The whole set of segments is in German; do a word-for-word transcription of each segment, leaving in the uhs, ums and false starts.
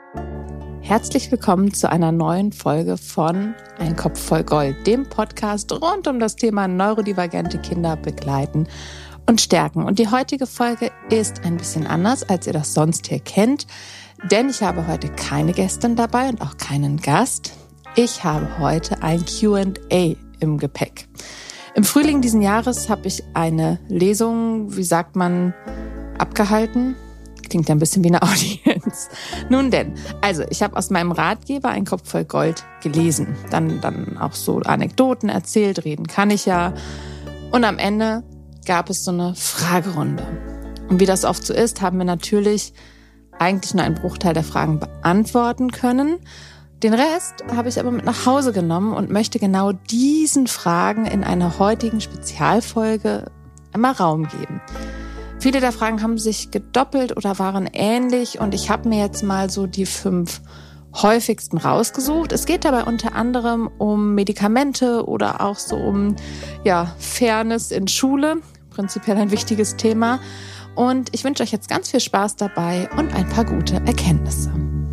Herzlich willkommen zu einer neuen Folge von Ein Kopf voll Gold, dem Podcast rund um das Thema neurodivergente Kinder begleiten und stärken. Und die heutige Folge ist ein bisschen anders, als ihr das sonst hier kennt, denn ich habe heute keine Gästin dabei und auch keinen Gast. Ich habe heute ein Q and A im Gepäck. Im Frühling diesen Jahres habe ich eine Lesung, wie sagt man, abgehalten. Klingt ja ein bisschen wie eine Audienz. Nun denn, also ich habe aus meinem Ratgeber Ein Kopf voll Gold gelesen. Dann, dann auch so Anekdoten erzählt, reden kann ich ja. Und am Ende gab es so eine Fragerunde. Und wie das oft so ist, haben wir natürlich eigentlich nur einen Bruchteil der Fragen beantworten können. Den Rest habe ich aber mit nach Hause genommen und möchte genau diesen Fragen in einer heutigen Spezialfolge einmal Raum geben. Viele der Fragen haben sich gedoppelt oder waren ähnlich und ich habe mir jetzt mal so die fünf häufigsten rausgesucht. Es geht dabei unter anderem um Medikamente oder auch so um ja, Fairness in Schule, prinzipiell ein wichtiges Thema. Und ich wünsche euch jetzt ganz viel Spaß dabei und ein paar gute Erkenntnisse.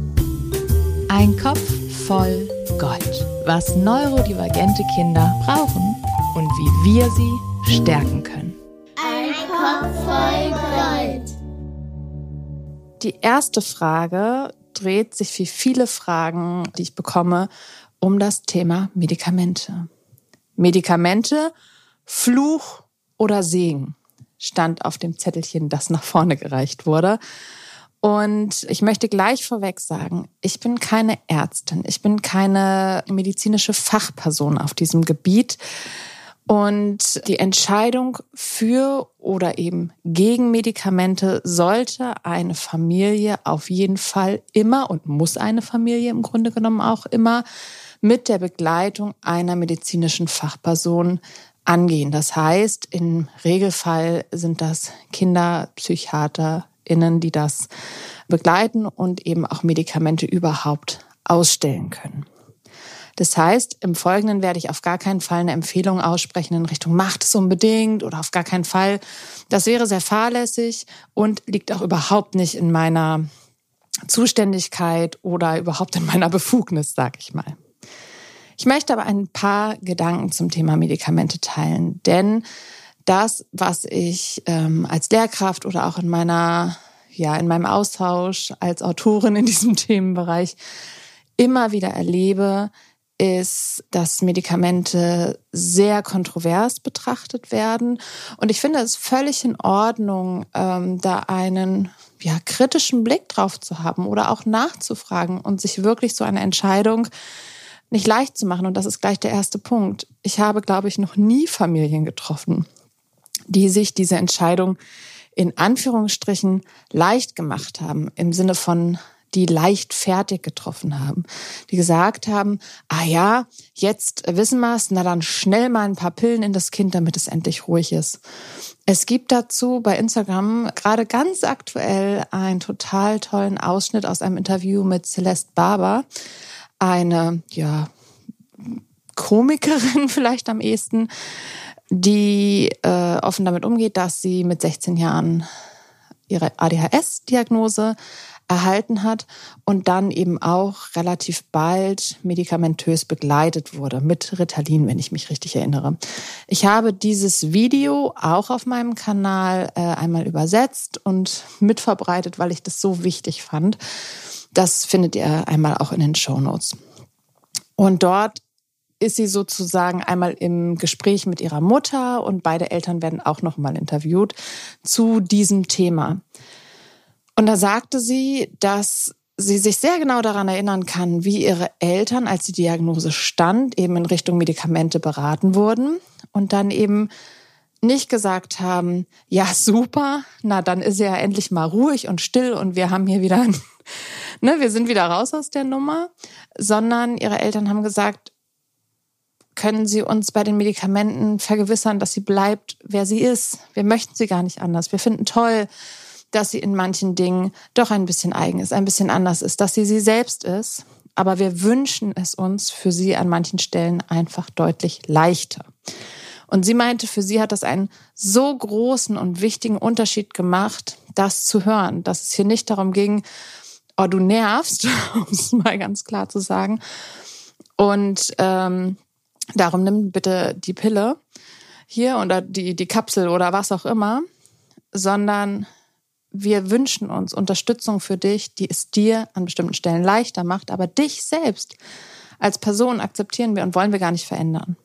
Ein Kopf voll Gold, was neurodivergente Kinder brauchen und wie wir sie stärken können. Ein Kopf voll Gold. Die erste Frage dreht sich wie viele Fragen, die ich bekomme, um das Thema Medikamente. Medikamente, Fluch oder Segen, stand auf dem Zettelchen, das nach vorne gereicht wurde. Und ich möchte gleich vorweg sagen, ich bin keine Ärztin, ich bin keine medizinische Fachperson auf diesem Gebiet. Und die Entscheidung für oder eben gegen Medikamente sollte eine Familie auf jeden Fall immer und muss eine Familie im Grunde genommen auch immer mit der Begleitung einer medizinischen Fachperson angehen. Das heißt, im Regelfall sind das KinderpsychiaterInnen, die das begleiten und eben auch Medikamente überhaupt ausstellen können. Das heißt, im Folgenden werde ich auf gar keinen Fall eine Empfehlung aussprechen in Richtung macht es unbedingt oder auf gar keinen Fall. Das wäre sehr fahrlässig und liegt auch überhaupt nicht in meiner Zuständigkeit oder überhaupt in meiner Befugnis, sag ich mal. Ich möchte aber ein paar Gedanken zum Thema Medikamente teilen, denn das, was ich ähm, als Lehrkraft oder auch in meiner, ja, in meinem Austausch als Autorin in diesem Themenbereich immer wieder erlebe, ist, dass Medikamente sehr kontrovers betrachtet werden. Und ich finde es völlig in Ordnung, ähm, da einen ja, kritischen Blick drauf zu haben oder auch nachzufragen und sich wirklich so eine Entscheidung nicht leicht zu machen. Und das ist gleich der erste Punkt. Ich habe, glaube ich, noch nie Familien getroffen, die sich diese Entscheidung in Anführungsstrichen leicht gemacht haben, im Sinne von die leichtfertig getroffen haben, die gesagt haben, ah ja, jetzt wissen wir es, na dann schnell mal ein paar Pillen in das Kind, damit es endlich ruhig ist. Es gibt dazu bei Instagram gerade ganz aktuell einen total tollen Ausschnitt aus einem Interview mit Celeste Barber, eine ja Komikerin vielleicht am ehesten, die äh, offen damit umgeht, dass sie mit sechzehn Jahren ihre A D H S-Diagnose erhalten hat und dann eben auch relativ bald medikamentös begleitet wurde mit Ritalin, wenn ich mich richtig erinnere. Ich habe dieses Video auch auf meinem Kanal äh, einmal übersetzt und mitverbreitet, weil ich das so wichtig fand. Das findet ihr einmal auch in den Shownotes. Und dort ist sie sozusagen einmal im Gespräch mit ihrer Mutter und beide Eltern werden auch nochmal interviewt zu diesem Thema. Und da sagte sie, dass sie sich sehr genau daran erinnern kann, wie ihre Eltern, als die Diagnose stand, eben in Richtung Medikamente beraten wurden und dann eben nicht gesagt haben, ja super, na dann ist sie ja endlich mal ruhig und still und wir haben hier wieder, ne, wir sind wieder raus aus der Nummer, sondern ihre Eltern haben gesagt, können Sie uns bei den Medikamenten vergewissern, dass sie bleibt, wer sie ist. Wir möchten sie gar nicht anders. Wir finden toll, dass sie in manchen Dingen doch ein bisschen eigen ist, ein bisschen anders ist, dass sie sie selbst ist. Aber wir wünschen es uns für sie an manchen Stellen einfach deutlich leichter. Und sie meinte, für sie hat das einen so großen und wichtigen Unterschied gemacht, das zu hören, dass es hier nicht darum ging, oh, du nervst, um es mal ganz klar zu sagen. Und ähm, darum nimm bitte die Pille hier oder die, die Kapsel oder was auch immer, sondern wir wünschen uns Unterstützung für dich, die es dir an bestimmten Stellen leichter macht, aber dich selbst als Person akzeptieren wir und wollen wir gar nicht verändern.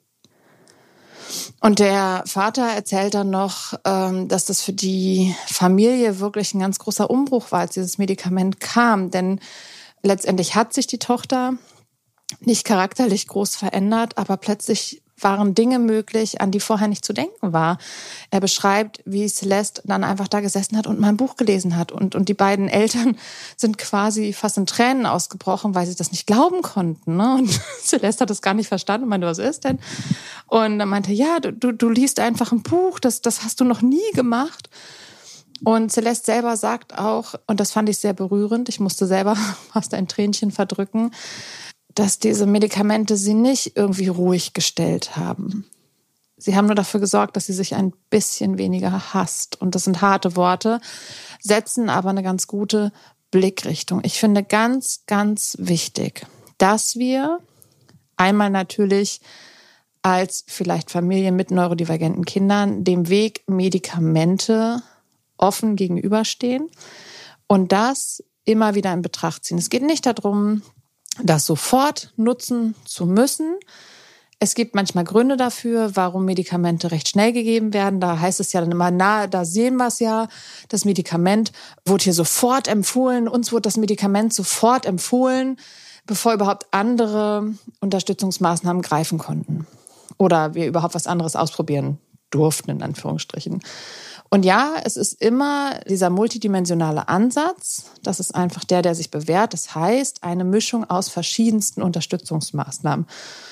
Und der Vater erzählt dann noch, dass das für die Familie wirklich ein ganz großer Umbruch war, als dieses Medikament kam. Denn letztendlich hat sich die Tochter nicht charakterlich groß verändert, aber plötzlich waren Dinge möglich, an die vorher nicht zu denken war. Er beschreibt, wie Celeste dann einfach da gesessen hat und mal ein Buch gelesen hat. Und, und die beiden Eltern sind quasi fast in Tränen ausgebrochen, weil sie das nicht glauben konnten. Ne? Und Celeste hat das gar nicht verstanden. Ich meinte, was ist denn? Und er meinte, ja, du, du, du liest einfach ein Buch, das, das hast du noch nie gemacht. Und Celeste selber sagt auch, und das fand ich sehr berührend, ich musste selber fast ein Tränchen verdrücken, dass diese Medikamente sie nicht irgendwie ruhig gestellt haben. Sie haben nur dafür gesorgt, dass sie sich ein bisschen weniger hasst. Und das sind harte Worte, setzen aber eine ganz gute Blickrichtung. Ich finde ganz, ganz wichtig, dass wir einmal natürlich als vielleicht Familie mit neurodivergenten Kindern dem Weg Medikamente offen gegenüberstehen und das immer wieder in Betracht ziehen. Es geht nicht darum, das sofort nutzen zu müssen. Es gibt manchmal Gründe dafür, warum Medikamente recht schnell gegeben werden. Da heißt es ja dann immer, na, da sehen wir es ja, das Medikament wurde hier sofort empfohlen. Uns wurde das Medikament sofort empfohlen, bevor überhaupt andere Unterstützungsmaßnahmen greifen konnten. Oder wir überhaupt was anderes ausprobieren durften, in Anführungsstrichen. Und ja, es ist immer dieser multidimensionale Ansatz. Das ist einfach der, der sich bewährt. Das heißt, eine Mischung aus verschiedensten Unterstützungsmaßnahmen.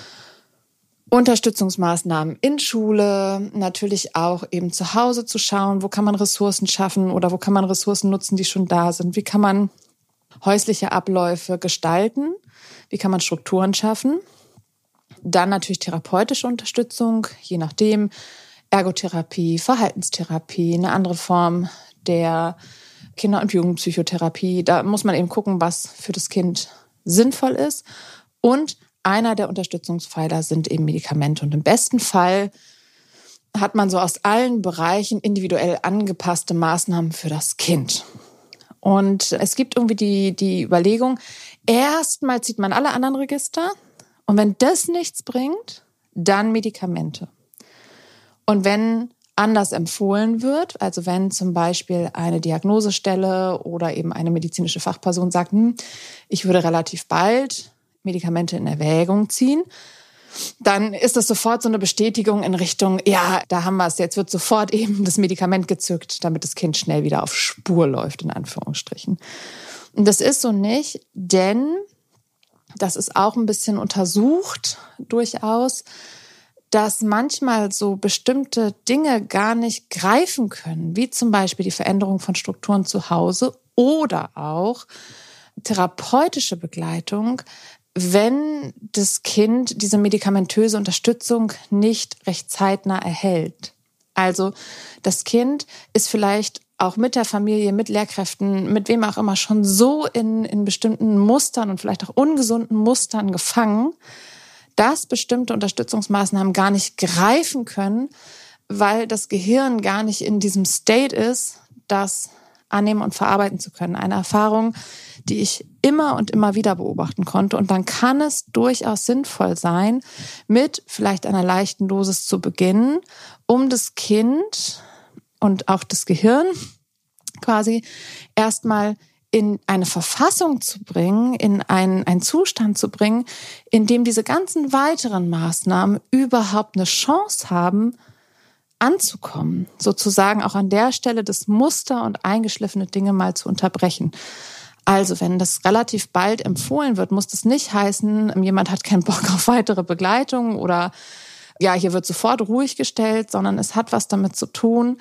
Unterstützungsmaßnahmen in Schule, natürlich auch eben zu Hause zu schauen, wo kann man Ressourcen schaffen oder wo kann man Ressourcen nutzen, die schon da sind. Wie kann man häusliche Abläufe gestalten? Wie kann man Strukturen schaffen? Dann natürlich therapeutische Unterstützung, je nachdem, Ergotherapie, Verhaltenstherapie, eine andere Form der Kinder- und Jugendpsychotherapie. Da muss man eben gucken, was für das Kind sinnvoll ist. Und einer der Unterstützungspfeiler sind eben Medikamente. Und im besten Fall hat man so aus allen Bereichen individuell angepasste Maßnahmen für das Kind. Und es gibt irgendwie die, die Überlegung, erstmal zieht man alle anderen Register und wenn das nichts bringt, dann Medikamente. Und wenn anders empfohlen wird, also wenn zum Beispiel eine Diagnosestelle oder eben eine medizinische Fachperson sagt, hm, ich würde relativ bald Medikamente in Erwägung ziehen, dann ist das sofort so eine Bestätigung in Richtung, ja, da haben wir es, jetzt wird sofort eben das Medikament gezückt, damit das Kind schnell wieder auf Spur läuft, in Anführungsstrichen. Und das ist so nicht, denn das ist auch ein bisschen untersucht durchaus, dass manchmal so bestimmte Dinge gar nicht greifen können, wie zum Beispiel die Veränderung von Strukturen zu Hause oder auch therapeutische Begleitung, wenn das Kind diese medikamentöse Unterstützung nicht recht zeitnah erhält. Also das Kind ist vielleicht auch mit der Familie, mit Lehrkräften, mit wem auch immer schon so in, in bestimmten Mustern und vielleicht auch ungesunden Mustern gefangen, dass bestimmte Unterstützungsmaßnahmen gar nicht greifen können, weil das Gehirn gar nicht in diesem State ist, das annehmen und verarbeiten zu können. Eine Erfahrung, die ich immer und immer wieder beobachten konnte. Und dann kann es durchaus sinnvoll sein, mit vielleicht einer leichten Dosis zu beginnen, um das Kind und auch das Gehirn quasi erstmal in eine Verfassung zu bringen, in einen, einen Zustand zu bringen, in dem diese ganzen weiteren Maßnahmen überhaupt eine Chance haben, anzukommen. Sozusagen auch an der Stelle das Muster und eingeschliffene Dinge mal zu unterbrechen. Also wenn das relativ bald empfohlen wird, muss das nicht heißen, jemand hat keinen Bock auf weitere Begleitung oder ja, hier wird sofort ruhig gestellt, sondern es hat was damit zu tun,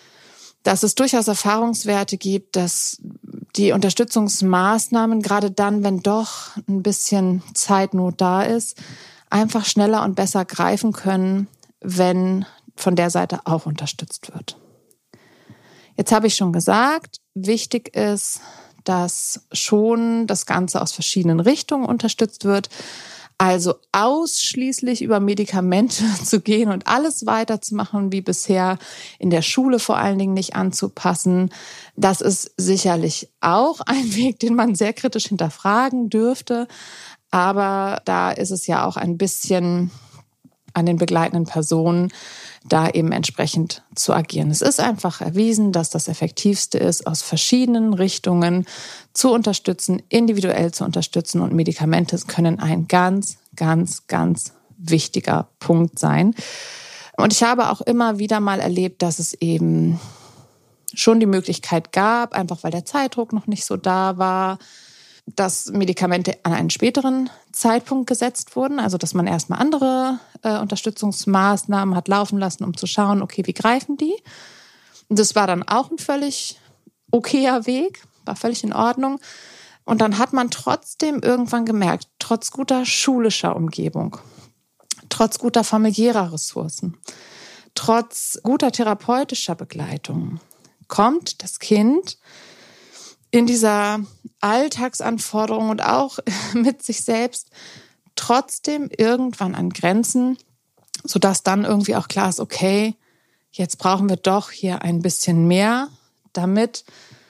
dass es durchaus Erfahrungswerte gibt, dass die Unterstützungsmaßnahmen, gerade dann, wenn doch ein bisschen Zeitnot da ist, einfach schneller und besser greifen können, wenn von der Seite auch unterstützt wird. Jetzt habe ich schon gesagt, wichtig ist, dass schon das Ganze aus verschiedenen Richtungen unterstützt wird. Also ausschließlich über Medikamente zu gehen und alles weiterzumachen wie bisher, in der Schule vor allen Dingen nicht anzupassen. Das ist sicherlich auch ein Weg, den man sehr kritisch hinterfragen dürfte. Aber da ist es ja auch ein bisschen an den begleitenden Personen, da eben entsprechend zu agieren. Es ist einfach erwiesen, dass das Effektivste ist, aus verschiedenen Richtungen zu unterstützen, individuell zu unterstützen, und Medikamente können ein ganz, ganz, ganz wichtiger Punkt sein. Und ich habe auch immer wieder mal erlebt, dass es eben schon die Möglichkeit gab, einfach weil der Zeitdruck noch nicht so da war, dass Medikamente an einen späteren Zeitpunkt gesetzt wurden, also dass man erstmal andere äh, Unterstützungsmaßnahmen hat laufen lassen, um zu schauen, okay, wie greifen die? Und das war dann auch ein völlig okayer Weg, war völlig in Ordnung. Und dann hat man trotzdem irgendwann gemerkt, trotz guter schulischer Umgebung, trotz guter familiärer Ressourcen, trotz guter therapeutischer Begleitung, kommt das Kind in dieser Alltagsanforderung und auch mit sich selbst trotzdem irgendwann an Grenzen, sodass dann irgendwie auch klar ist, okay, jetzt brauchen wir doch hier ein bisschen mehr, damit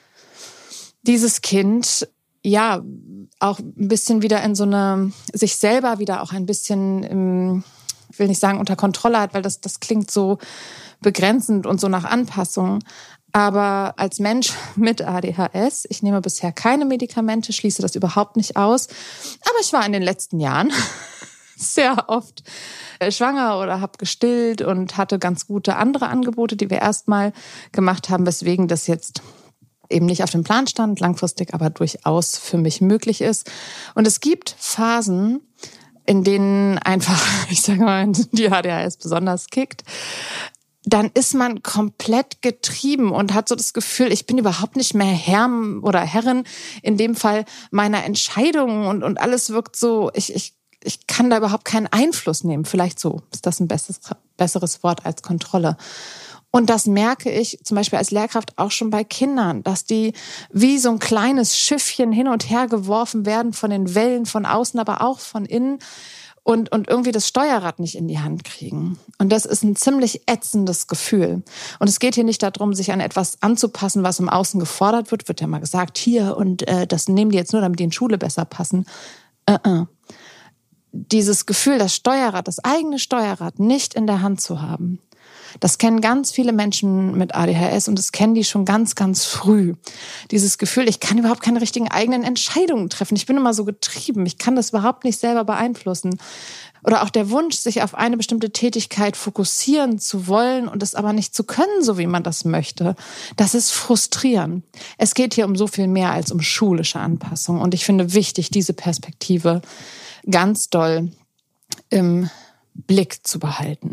dieses Kind ja auch ein bisschen wieder in so eine, sich selber wieder auch ein bisschen, im, ich will nicht sagen unter Kontrolle hat, weil das, das klingt so begrenzend und so nach Anpassung. Aber als Mensch mit A D H S, ich nehme bisher keine Medikamente, schließe das überhaupt nicht aus. Aber ich war in den letzten Jahren sehr oft schwanger oder habe gestillt und hatte ganz gute andere Angebote, die wir erstmal gemacht haben, weswegen das jetzt eben nicht auf dem Plan stand, langfristig aber durchaus für mich möglich ist. Und es gibt Phasen, in denen einfach, ich sage mal, die A D H S besonders kickt. Dann ist man komplett getrieben und hat so das Gefühl, ich bin überhaupt nicht mehr Herr oder Herrin in dem Fall meiner Entscheidungen, und, und alles wirkt so, ich, ich, ich kann da überhaupt keinen Einfluss nehmen. Vielleicht so ist das ein besseres, besseres Wort als Kontrolle. Und das merke ich zum Beispiel als Lehrkraft auch schon bei Kindern, dass die wie so ein kleines Schiffchen hin und her geworfen werden von den Wellen von außen, aber auch von innen. Und, und irgendwie das Steuerrad nicht in die Hand kriegen. Und das ist ein ziemlich ätzendes Gefühl. Und es geht hier nicht darum, sich an etwas anzupassen, was im Außen gefordert wird. Wird ja mal gesagt, hier, und äh, das nehmen die jetzt nur, damit die in Schule besser passen. Äh, äh. Dieses Gefühl, das Steuerrad, das eigene Steuerrad nicht in der Hand zu haben, das kennen ganz viele Menschen mit A D H S, und das kennen die schon ganz, ganz früh. Dieses Gefühl, ich kann überhaupt keine richtigen eigenen Entscheidungen treffen. Ich bin immer so getrieben. Ich kann das überhaupt nicht selber beeinflussen. Oder auch der Wunsch, sich auf eine bestimmte Tätigkeit fokussieren zu wollen und es aber nicht zu können, so wie man das möchte. Das ist frustrierend. Es geht hier um so viel mehr als um schulische Anpassung. Und ich finde wichtig, diese Perspektive ganz doll im Blick zu behalten.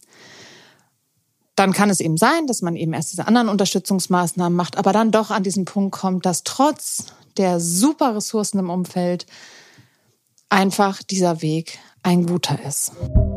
Dann kann es eben sein, dass man eben erst diese anderen Unterstützungsmaßnahmen macht, aber dann doch an diesen Punkt kommt, dass trotz der super Ressourcen im Umfeld einfach dieser Weg ein guter ist.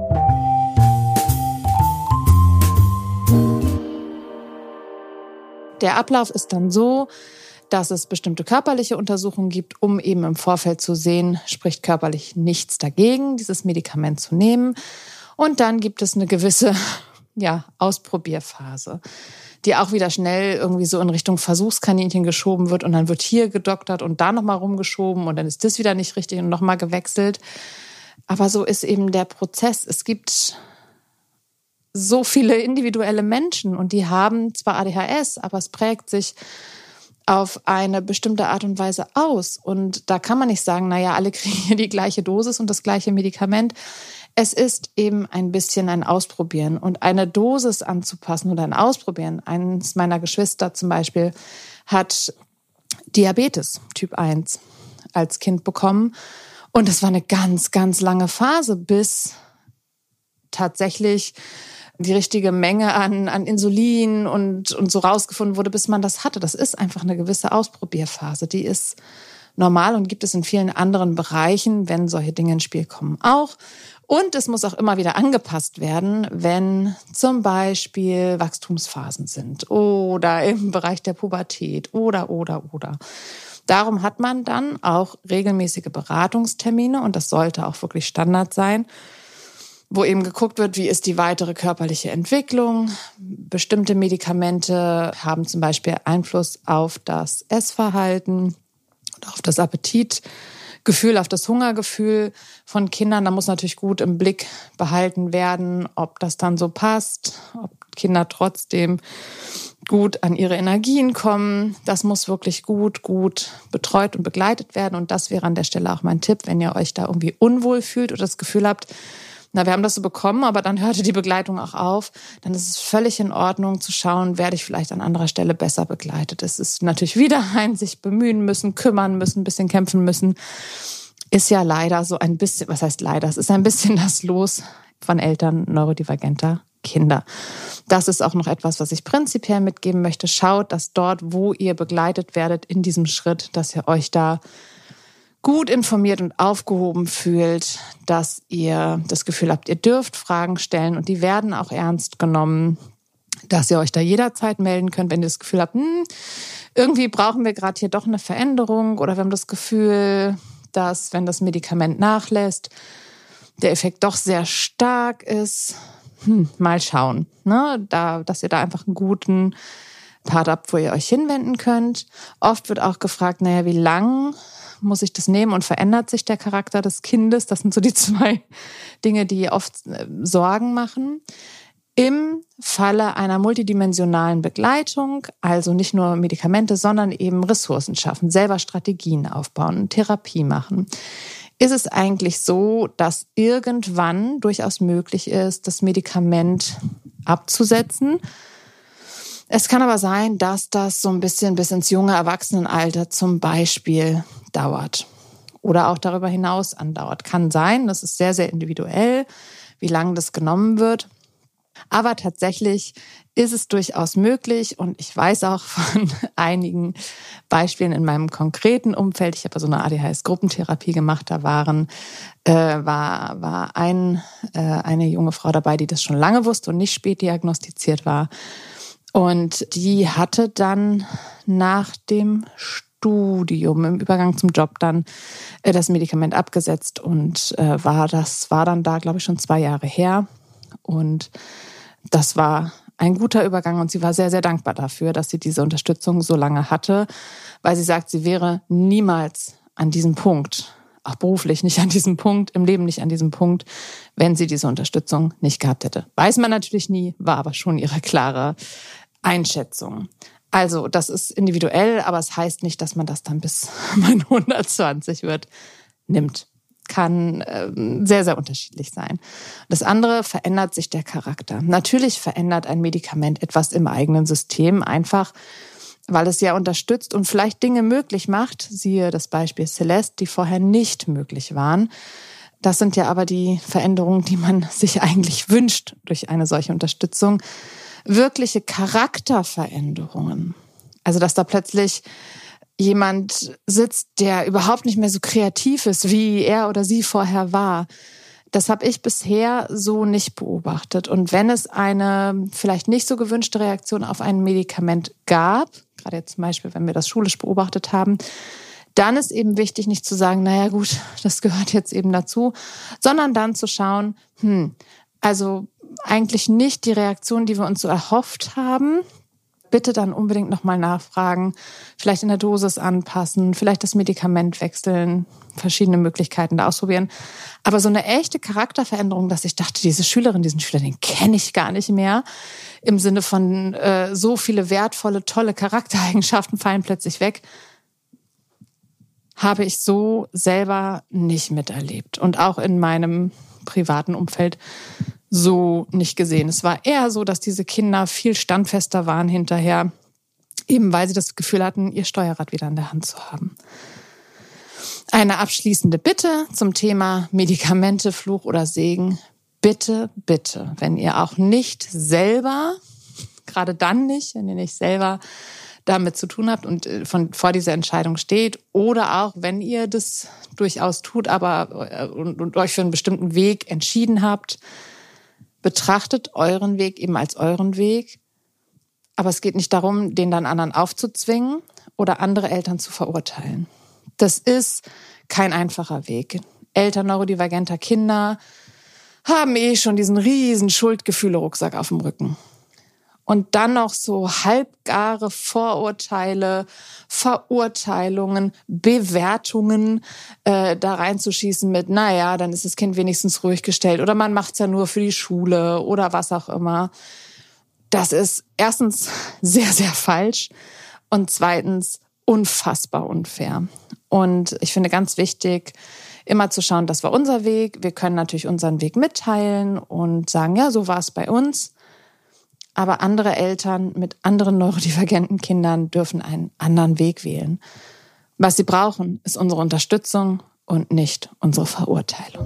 Der Ablauf ist dann so, dass es bestimmte körperliche Untersuchungen gibt, um eben im Vorfeld zu sehen, spricht körperlich nichts dagegen, dieses Medikament zu nehmen. Und dann gibt es eine gewisse ja, Ausprobierphase, die auch wieder schnell irgendwie so in Richtung Versuchskaninchen geschoben wird, und dann wird hier gedoktert und da nochmal rumgeschoben und dann ist das wieder nicht richtig und nochmal gewechselt. Aber so ist eben der Prozess. Es gibt so viele individuelle Menschen und die haben zwar A D H S, aber es prägt sich auf eine bestimmte Art und Weise aus. Und da kann man nicht sagen, naja, alle kriegen hier die gleiche Dosis und das gleiche Medikament. Es ist eben ein bisschen ein Ausprobieren und eine Dosis anzupassen oder ein Ausprobieren. Eines meiner Geschwister zum Beispiel hat Diabetes Typ eins als Kind bekommen. Und es war eine ganz, ganz lange Phase, bis tatsächlich die richtige Menge an, an Insulin und, und so rausgefunden wurde, bis man das hatte. Das ist einfach eine gewisse Ausprobierphase. Die ist normal und gibt es in vielen anderen Bereichen, wenn solche Dinge ins Spiel kommen, auch. Und es muss auch immer wieder angepasst werden, wenn zum Beispiel Wachstumsphasen sind oder im Bereich der Pubertät oder, oder, oder. Darum hat man dann auch regelmäßige Beratungstermine und das sollte auch wirklich Standard sein, wo eben geguckt wird, wie ist die weitere körperliche Entwicklung. Bestimmte Medikamente haben zum Beispiel Einfluss auf das Essverhalten und auf das Appetitgefühl, auf das Hungergefühl von Kindern. Da muss natürlich gut im Blick behalten werden, ob das dann so passt, ob Kinder trotzdem gut an ihre Energien kommen. Das muss wirklich gut, gut betreut und begleitet werden. Und das wäre an der Stelle auch mein Tipp, wenn ihr euch da irgendwie unwohl fühlt oder das Gefühl habt, na, wir haben das so bekommen, aber dann hörte die Begleitung auch auf, dann ist es völlig in Ordnung zu schauen, werde ich vielleicht an anderer Stelle besser begleitet. Es ist natürlich wieder ein sich bemühen müssen, kümmern müssen, ein bisschen kämpfen müssen. Ist ja leider so ein bisschen, was heißt leider, es ist ein bisschen das Los von Eltern neurodivergenter Kinder. Das ist auch noch etwas, was ich prinzipiell mitgeben möchte. Schaut, dass dort, wo ihr begleitet werdet in diesem Schritt, dass ihr euch da gut informiert und aufgehoben fühlt, dass ihr das Gefühl habt, ihr dürft Fragen stellen und die werden auch ernst genommen, dass ihr euch da jederzeit melden könnt, wenn ihr das Gefühl habt, hm, irgendwie brauchen wir gerade hier doch eine Veränderung oder wir haben das Gefühl, dass, wenn das Medikament nachlässt, der Effekt doch sehr stark ist. Hm, mal schauen, ne? da, dass ihr da einfach einen guten Part habt, wo ihr euch hinwenden könnt. Oft wird auch gefragt, naja, wie lang muss ich das nehmen und verändert sich der Charakter des Kindes? Das sind so die zwei Dinge, die oft Sorgen machen. Im Falle einer multidimensionalen Begleitung, also nicht nur Medikamente, sondern eben Ressourcen schaffen, selber Strategien aufbauen, Therapie machen, ist es eigentlich so, dass irgendwann durchaus möglich ist, das Medikament abzusetzen. Es kann aber sein, dass das so ein bisschen bis ins junge Erwachsenenalter zum Beispiel dauert oder auch darüber hinaus andauert. Kann sein, das ist sehr, sehr individuell, wie lange das genommen wird. Aber tatsächlich ist es durchaus möglich und ich weiß auch von einigen Beispielen in meinem konkreten Umfeld. Ich habe so eine A D H S-Gruppentherapie gemacht. Da waren, äh, war, war ein, äh, eine junge Frau dabei, die das schon lange wusste und nicht spät diagnostiziert war. Und die hatte dann nach dem Studium, im Übergang zum Job dann äh, das Medikament abgesetzt und äh, war das war dann da, glaube ich, schon zwei Jahre her. Und das war ein guter Übergang und sie war sehr, sehr dankbar dafür, dass sie diese Unterstützung so lange hatte, weil sie sagt, sie wäre niemals an diesem Punkt, auch beruflich nicht an diesem Punkt, im Leben nicht an diesem Punkt, wenn sie diese Unterstützung nicht gehabt hätte. Weiß man natürlich nie, war aber schon ihre klare Einschätzung. Also das ist individuell, aber es heißt nicht, dass man das dann bis man hundertzwanzig wird, nimmt. Kann äh, sehr, sehr unterschiedlich sein. Das andere, verändert sich der Charakter. Natürlich verändert ein Medikament etwas im eigenen System, einfach weil es ja unterstützt und vielleicht Dinge möglich macht, siehe das Beispiel Celeste, die vorher nicht möglich waren. Das sind ja aber die Veränderungen, die man sich eigentlich wünscht durch eine solche Unterstützung. Wirkliche Charakterveränderungen. Also dass da plötzlich jemand sitzt, der überhaupt nicht mehr so kreativ ist, wie er oder sie vorher war. Das habe ich bisher so nicht beobachtet. Und wenn es eine vielleicht nicht so gewünschte Reaktion auf ein Medikament gab, gerade jetzt zum Beispiel, wenn wir das schulisch beobachtet haben, dann ist eben wichtig, nicht zu sagen, naja gut, das gehört jetzt eben dazu, sondern dann zu schauen, hm, also eigentlich nicht die Reaktion, die wir uns so erhofft haben. Bitte dann unbedingt nochmal nachfragen, vielleicht in der Dosis anpassen, vielleicht das Medikament wechseln, verschiedene Möglichkeiten da ausprobieren. Aber so eine echte Charakterveränderung, dass ich dachte, diese Schülerin, diesen Schüler, den kenne ich gar nicht mehr, im Sinne von äh, so viele wertvolle, tolle Charaktereigenschaften fallen plötzlich weg, habe ich so selber nicht miterlebt. Und auch in meinem privaten Umfeld so nicht gesehen. Es war eher so, dass diese Kinder viel standfester waren hinterher, eben weil sie das Gefühl hatten, ihr Steuerrad wieder in der Hand zu haben. Eine abschließende Bitte zum Thema Medikamente, Fluch oder Segen. Bitte, bitte, wenn ihr auch nicht selber, gerade dann nicht, wenn ihr nicht selber damit zu tun habt und von, vor dieser Entscheidung steht oder auch, wenn ihr das durchaus tut, aber und, und euch für einen bestimmten Weg entschieden habt, betrachtet euren Weg eben als euren Weg. Aber es geht nicht darum, den dann anderen aufzuzwingen oder andere Eltern zu verurteilen. Das ist kein einfacher Weg. Eltern neurodivergenter Kinder haben eh schon diesen riesen Schuldgefühle-Rucksack auf dem Rücken. Und dann noch so halbgare Vorurteile, Verurteilungen, Bewertungen äh, da reinzuschießen mit, naja, dann ist das Kind wenigstens ruhig gestellt oder man macht's ja nur für die Schule oder was auch immer. Das ist erstens sehr, sehr falsch und zweitens unfassbar unfair. Und ich finde ganz wichtig, immer zu schauen, das war unser Weg. Wir können natürlich unseren Weg mitteilen und sagen, ja, so war es bei uns. Aber andere Eltern mit anderen neurodivergenten Kindern dürfen einen anderen Weg wählen. Was sie brauchen, ist unsere Unterstützung und nicht unsere Verurteilung.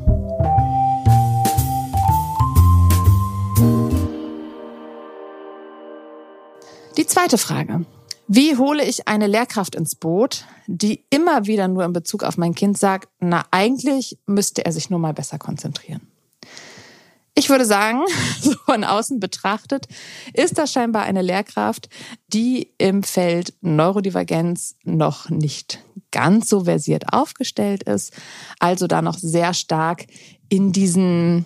Die zweite Frage. Wie hole ich eine Lehrkraft ins Boot, die immer wieder nur in Bezug auf mein Kind sagt, na, eigentlich müsste er sich nur mal besser konzentrieren? Ich würde sagen, so von außen betrachtet, ist das scheinbar eine Lehrkraft, die im Feld Neurodivergenz noch nicht ganz so versiert aufgestellt ist, also da noch sehr stark in diesen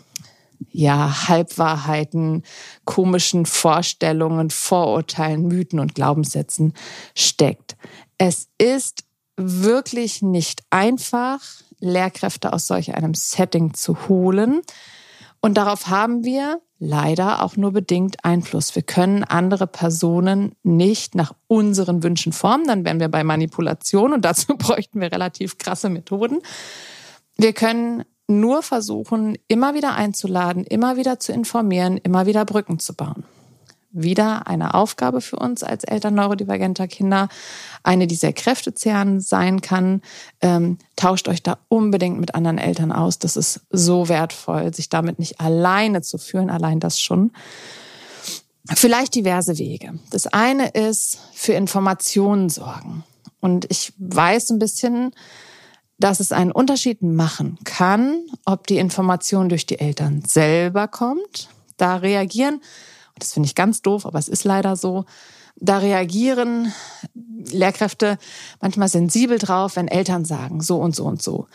ja, Halbwahrheiten, komischen Vorstellungen, Vorurteilen, Mythen und Glaubenssätzen steckt. Es ist wirklich nicht einfach, Lehrkräfte aus solch einem Setting zu holen. Und darauf haben wir leider auch nur bedingt Einfluss. Wir können andere Personen nicht nach unseren Wünschen formen. Dann wären wir bei Manipulation und dazu bräuchten wir relativ krasse Methoden. Wir können nur versuchen, immer wieder einzuladen, immer wieder zu informieren, immer wieder Brücken zu bauen. Wieder eine Aufgabe für uns als Eltern neurodivergenter Kinder, eine, die sehr kräftezehrend sein kann. Ähm, tauscht euch da unbedingt mit anderen Eltern aus. Das ist so wertvoll, sich damit nicht alleine zu fühlen, allein das schon. Vielleicht diverse Wege. Das eine ist für Informationen sorgen. Und ich weiß ein bisschen, dass es einen Unterschied machen kann, ob die Information durch die Eltern selber kommt. Da reagieren, das finde ich ganz doof, aber es ist leider so, da reagieren Lehrkräfte manchmal sensibel drauf, wenn Eltern sagen, so und so und so.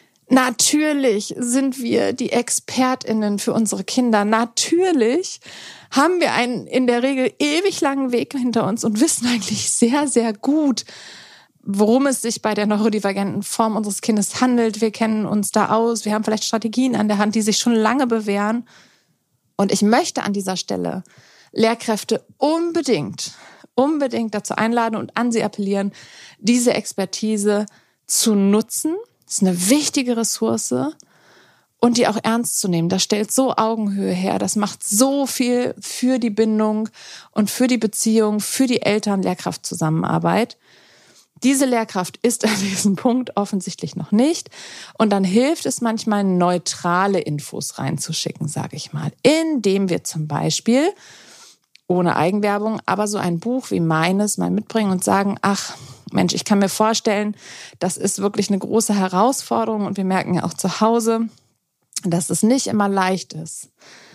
Natürlich sind wir die ExpertInnen für unsere Kinder. Natürlich haben wir einen in der Regel ewig langen Weg hinter uns und wissen eigentlich sehr, sehr gut, worum es sich bei der neurodivergenten Form unseres Kindes handelt. Wir kennen uns da aus. Wir haben vielleicht Strategien an der Hand, die sich schon lange bewähren. Und ich möchte an dieser Stelle Lehrkräfte unbedingt, unbedingt dazu einladen und an sie appellieren, diese Expertise zu nutzen. Das ist eine wichtige Ressource und die auch ernst zu nehmen. Das stellt so Augenhöhe her. Das macht so viel für die Bindung und für die Beziehung, für die Eltern-Lehrkraft-Zusammenarbeit. Diese Lehrkraft ist an diesem Punkt offensichtlich noch nicht. Und dann hilft es manchmal, neutrale Infos reinzuschicken, sage ich mal. Indem wir zum Beispiel, ohne Eigenwerbung, aber so ein Buch wie meines mal mitbringen und sagen, ach Mensch, ich kann mir vorstellen, das ist wirklich eine große Herausforderung. Und wir merken ja auch zu Hause, dass es nicht immer leicht ist.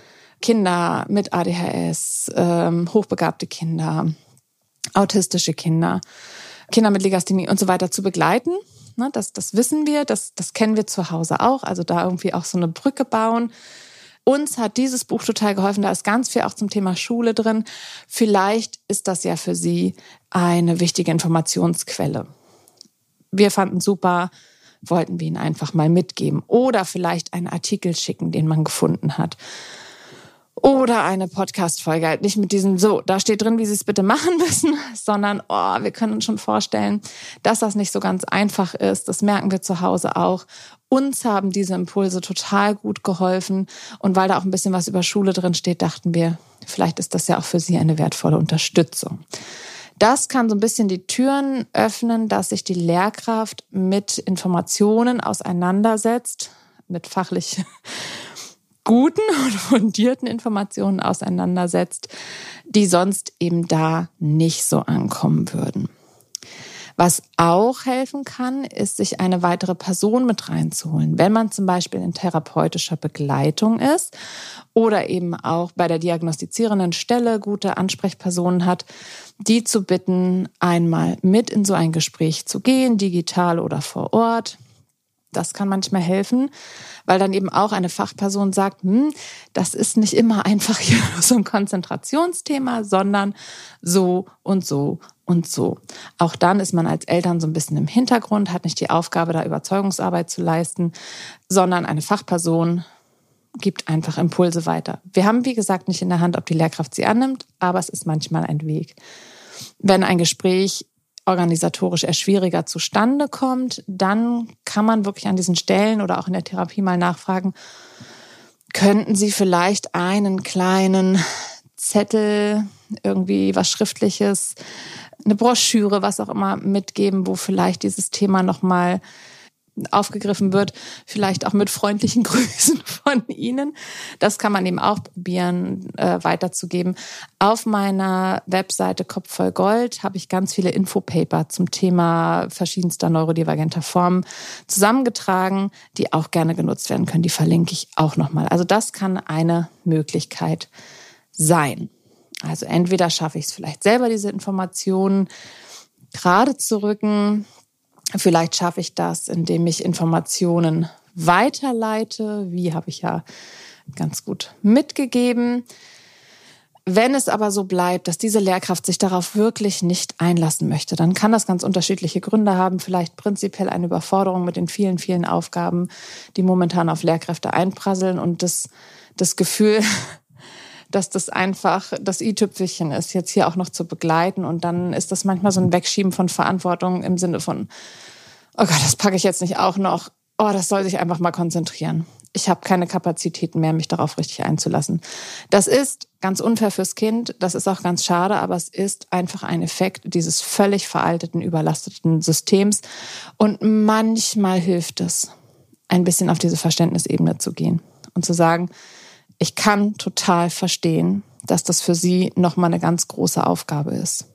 Kinder mit A D H S, ähm, hochbegabte Kinder, autistische Kinder, Kinder mit Legasthenie und so weiter zu begleiten. Das, das wissen wir, das, das kennen wir zu Hause auch. Also da irgendwie auch so eine Brücke bauen. Uns hat dieses Buch total geholfen. Da ist ganz viel auch zum Thema Schule drin. Vielleicht ist das ja für Sie eine wichtige Informationsquelle. Wir fanden super, wollten wir Ihnen einfach mal mitgeben. Oder vielleicht einen Artikel schicken, den man gefunden hat. Oder eine Podcast-Folge, halt nicht mit diesem, so, da steht drin, wie Sie es bitte machen müssen, sondern, oh, wir können uns schon vorstellen, dass das nicht so ganz einfach ist. Das merken wir zu Hause auch. Uns haben diese Impulse total gut geholfen. Und weil da auch ein bisschen was über Schule drin steht, dachten wir, vielleicht ist das ja auch für Sie eine wertvolle Unterstützung. Das kann so ein bisschen die Türen öffnen, dass sich die Lehrkraft mit Informationen auseinandersetzt, mit fachlich guten und fundierten Informationen auseinandersetzt, die sonst eben da nicht so ankommen würden. Was auch helfen kann, ist, sich eine weitere Person mit reinzuholen. Wenn man zum Beispiel in therapeutischer Begleitung ist oder eben auch bei der diagnostizierenden Stelle gute Ansprechpersonen hat, die zu bitten, einmal mit in so ein Gespräch zu gehen, digital oder vor Ort. Das kann manchmal helfen, weil dann eben auch eine Fachperson sagt, hm, das ist nicht immer einfach hier so ein Konzentrationsthema, sondern so und so und so. Auch dann ist man als Eltern so ein bisschen im Hintergrund, hat nicht die Aufgabe, da Überzeugungsarbeit zu leisten, sondern eine Fachperson gibt einfach Impulse weiter. Wir haben, wie gesagt, nicht in der Hand, ob die Lehrkraft sie annimmt, aber es ist manchmal ein Weg. Wenn ein Gespräch organisatorisch eher schwieriger zustande kommt, dann kann man wirklich an diesen Stellen oder auch in der Therapie mal nachfragen, könnten Sie vielleicht einen kleinen Zettel, irgendwie was Schriftliches, eine Broschüre, was auch immer mitgeben, wo vielleicht dieses Thema nochmal aufgegriffen wird, vielleicht auch mit freundlichen Grüßen von Ihnen. Das kann man eben auch probieren, äh, weiterzugeben. Auf meiner Webseite Kopf voll Gold habe ich ganz viele Infopaper zum Thema verschiedenster neurodivergenter Formen zusammengetragen, die auch gerne genutzt werden können. Die verlinke ich auch nochmal. Also das kann eine Möglichkeit sein. Also entweder schaffe ich es vielleicht selber, diese Informationen gerade zu rücken. Vielleicht schaffe ich das, indem ich Informationen weiterleite. Wie, habe ich ja ganz gut mitgegeben. Wenn es aber so bleibt, dass diese Lehrkraft sich darauf wirklich nicht einlassen möchte, dann kann das ganz unterschiedliche Gründe haben. Vielleicht prinzipiell eine Überforderung mit den vielen, vielen Aufgaben, die momentan auf Lehrkräfte einprasseln und das, das Gefühl, dass das einfach das i-Tüpfelchen ist, jetzt hier auch noch zu begleiten. Und dann ist das manchmal so ein Wegschieben von Verantwortung im Sinne von, oh Gott, das packe ich jetzt nicht auch noch. Oh, das soll sich einfach mal konzentrieren. Ich habe keine Kapazitäten mehr, mich darauf richtig einzulassen. Das ist ganz unfair fürs Kind, das ist auch ganz schade, aber es ist einfach ein Effekt dieses völlig veralteten, überlasteten Systems. Und manchmal hilft es, ein bisschen auf diese Verständnisebene zu gehen und zu sagen, ich kann total verstehen, dass das für Sie nochmal eine ganz große Aufgabe ist.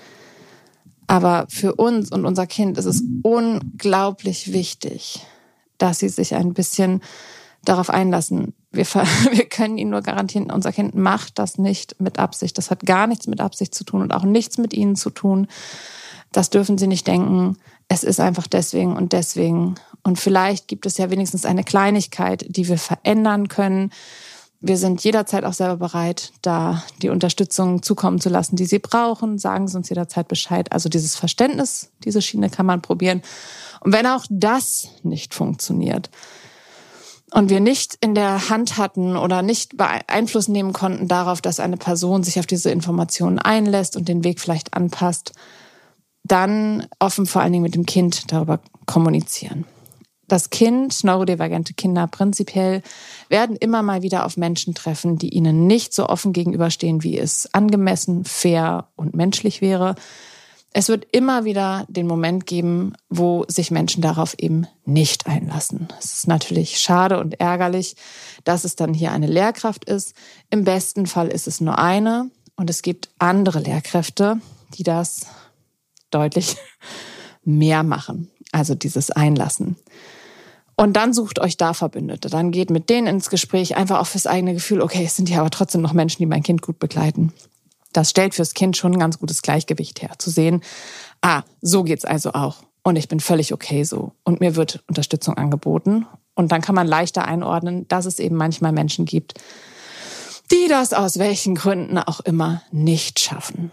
Aber für uns und unser Kind ist es unglaublich wichtig, dass Sie sich ein bisschen darauf einlassen. Wir, wir können Ihnen nur garantieren, unser Kind macht das nicht mit Absicht. Das hat gar nichts mit Absicht zu tun und auch nichts mit Ihnen zu tun. Das dürfen Sie nicht denken. Es ist einfach deswegen und deswegen. Und vielleicht gibt es ja wenigstens eine Kleinigkeit, die wir verändern können. Wir sind jederzeit auch selber bereit, da die Unterstützung zukommen zu lassen, die Sie brauchen. Sagen Sie uns jederzeit Bescheid. Also dieses Verständnis, diese Schiene kann man probieren. Und wenn auch das nicht funktioniert und wir nicht in der Hand hatten oder nicht Einfluss nehmen konnten darauf, dass eine Person sich auf diese Informationen einlässt und den Weg vielleicht anpasst, dann offen vor allen Dingen mit dem Kind darüber kommunizieren. Das Kind, neurodivergente Kinder prinzipiell, werden immer mal wieder auf Menschen treffen, die ihnen nicht so offen gegenüberstehen, wie es angemessen, fair und menschlich wäre. Es wird immer wieder den Moment geben, wo sich Menschen darauf eben nicht einlassen. Es ist natürlich schade und ärgerlich, dass es dann hier eine Lehrkraft ist. Im besten Fall ist es nur eine und es gibt andere Lehrkräfte, die das deutlich mehr machen. Also dieses Einlassen. Und dann sucht euch da Verbündete. Dann geht mit denen ins Gespräch, einfach auch fürs eigene Gefühl, okay, es sind ja aber trotzdem noch Menschen, die mein Kind gut begleiten. Das stellt fürs Kind schon ein ganz gutes Gleichgewicht her. Zu sehen, ah, so geht's also auch. Und ich bin völlig okay so. Und mir wird Unterstützung angeboten. Und dann kann man leichter einordnen, dass es eben manchmal Menschen gibt, die das aus welchen Gründen auch immer nicht schaffen.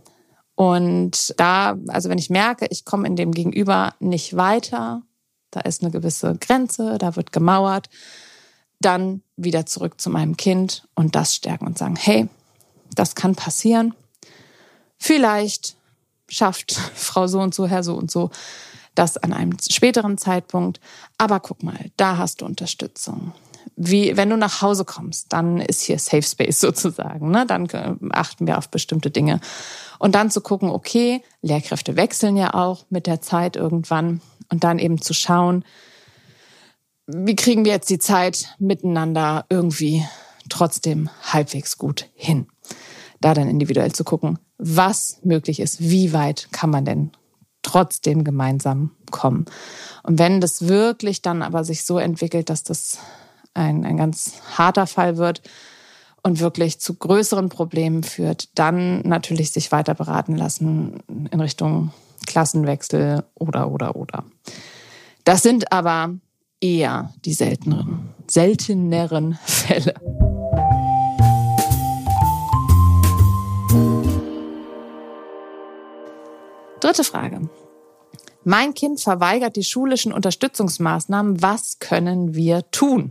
Und da, also wenn ich merke, ich komme in dem Gegenüber nicht weiter, da ist eine gewisse Grenze, da wird gemauert, dann wieder zurück zu meinem Kind und das stärken und sagen, hey, das kann passieren. Vielleicht schafft Frau so und so, Herr so und so das an einem späteren Zeitpunkt. Aber guck mal, da hast du Unterstützung. Wie, wenn du nach Hause kommst, dann ist hier Safe Space sozusagen. Ne? Dann achten wir auf bestimmte Dinge. Und dann zu gucken, okay, Lehrkräfte wechseln ja auch mit der Zeit irgendwann. Und dann eben zu schauen, wie kriegen wir jetzt die Zeit miteinander irgendwie trotzdem halbwegs gut hin. Da dann individuell zu gucken, was möglich ist, wie weit kann man denn trotzdem gemeinsam kommen. Und wenn das wirklich dann aber sich so entwickelt, dass das ein, ein ganz harter Fall wird und wirklich zu größeren Problemen führt, dann natürlich sich weiter beraten lassen in Richtung Klassenwechsel oder, oder, oder. Das sind aber eher die selteneren, selteneren Fälle. Dritte Frage. Mein Kind verweigert die schulischen Unterstützungsmaßnahmen. Was können wir tun?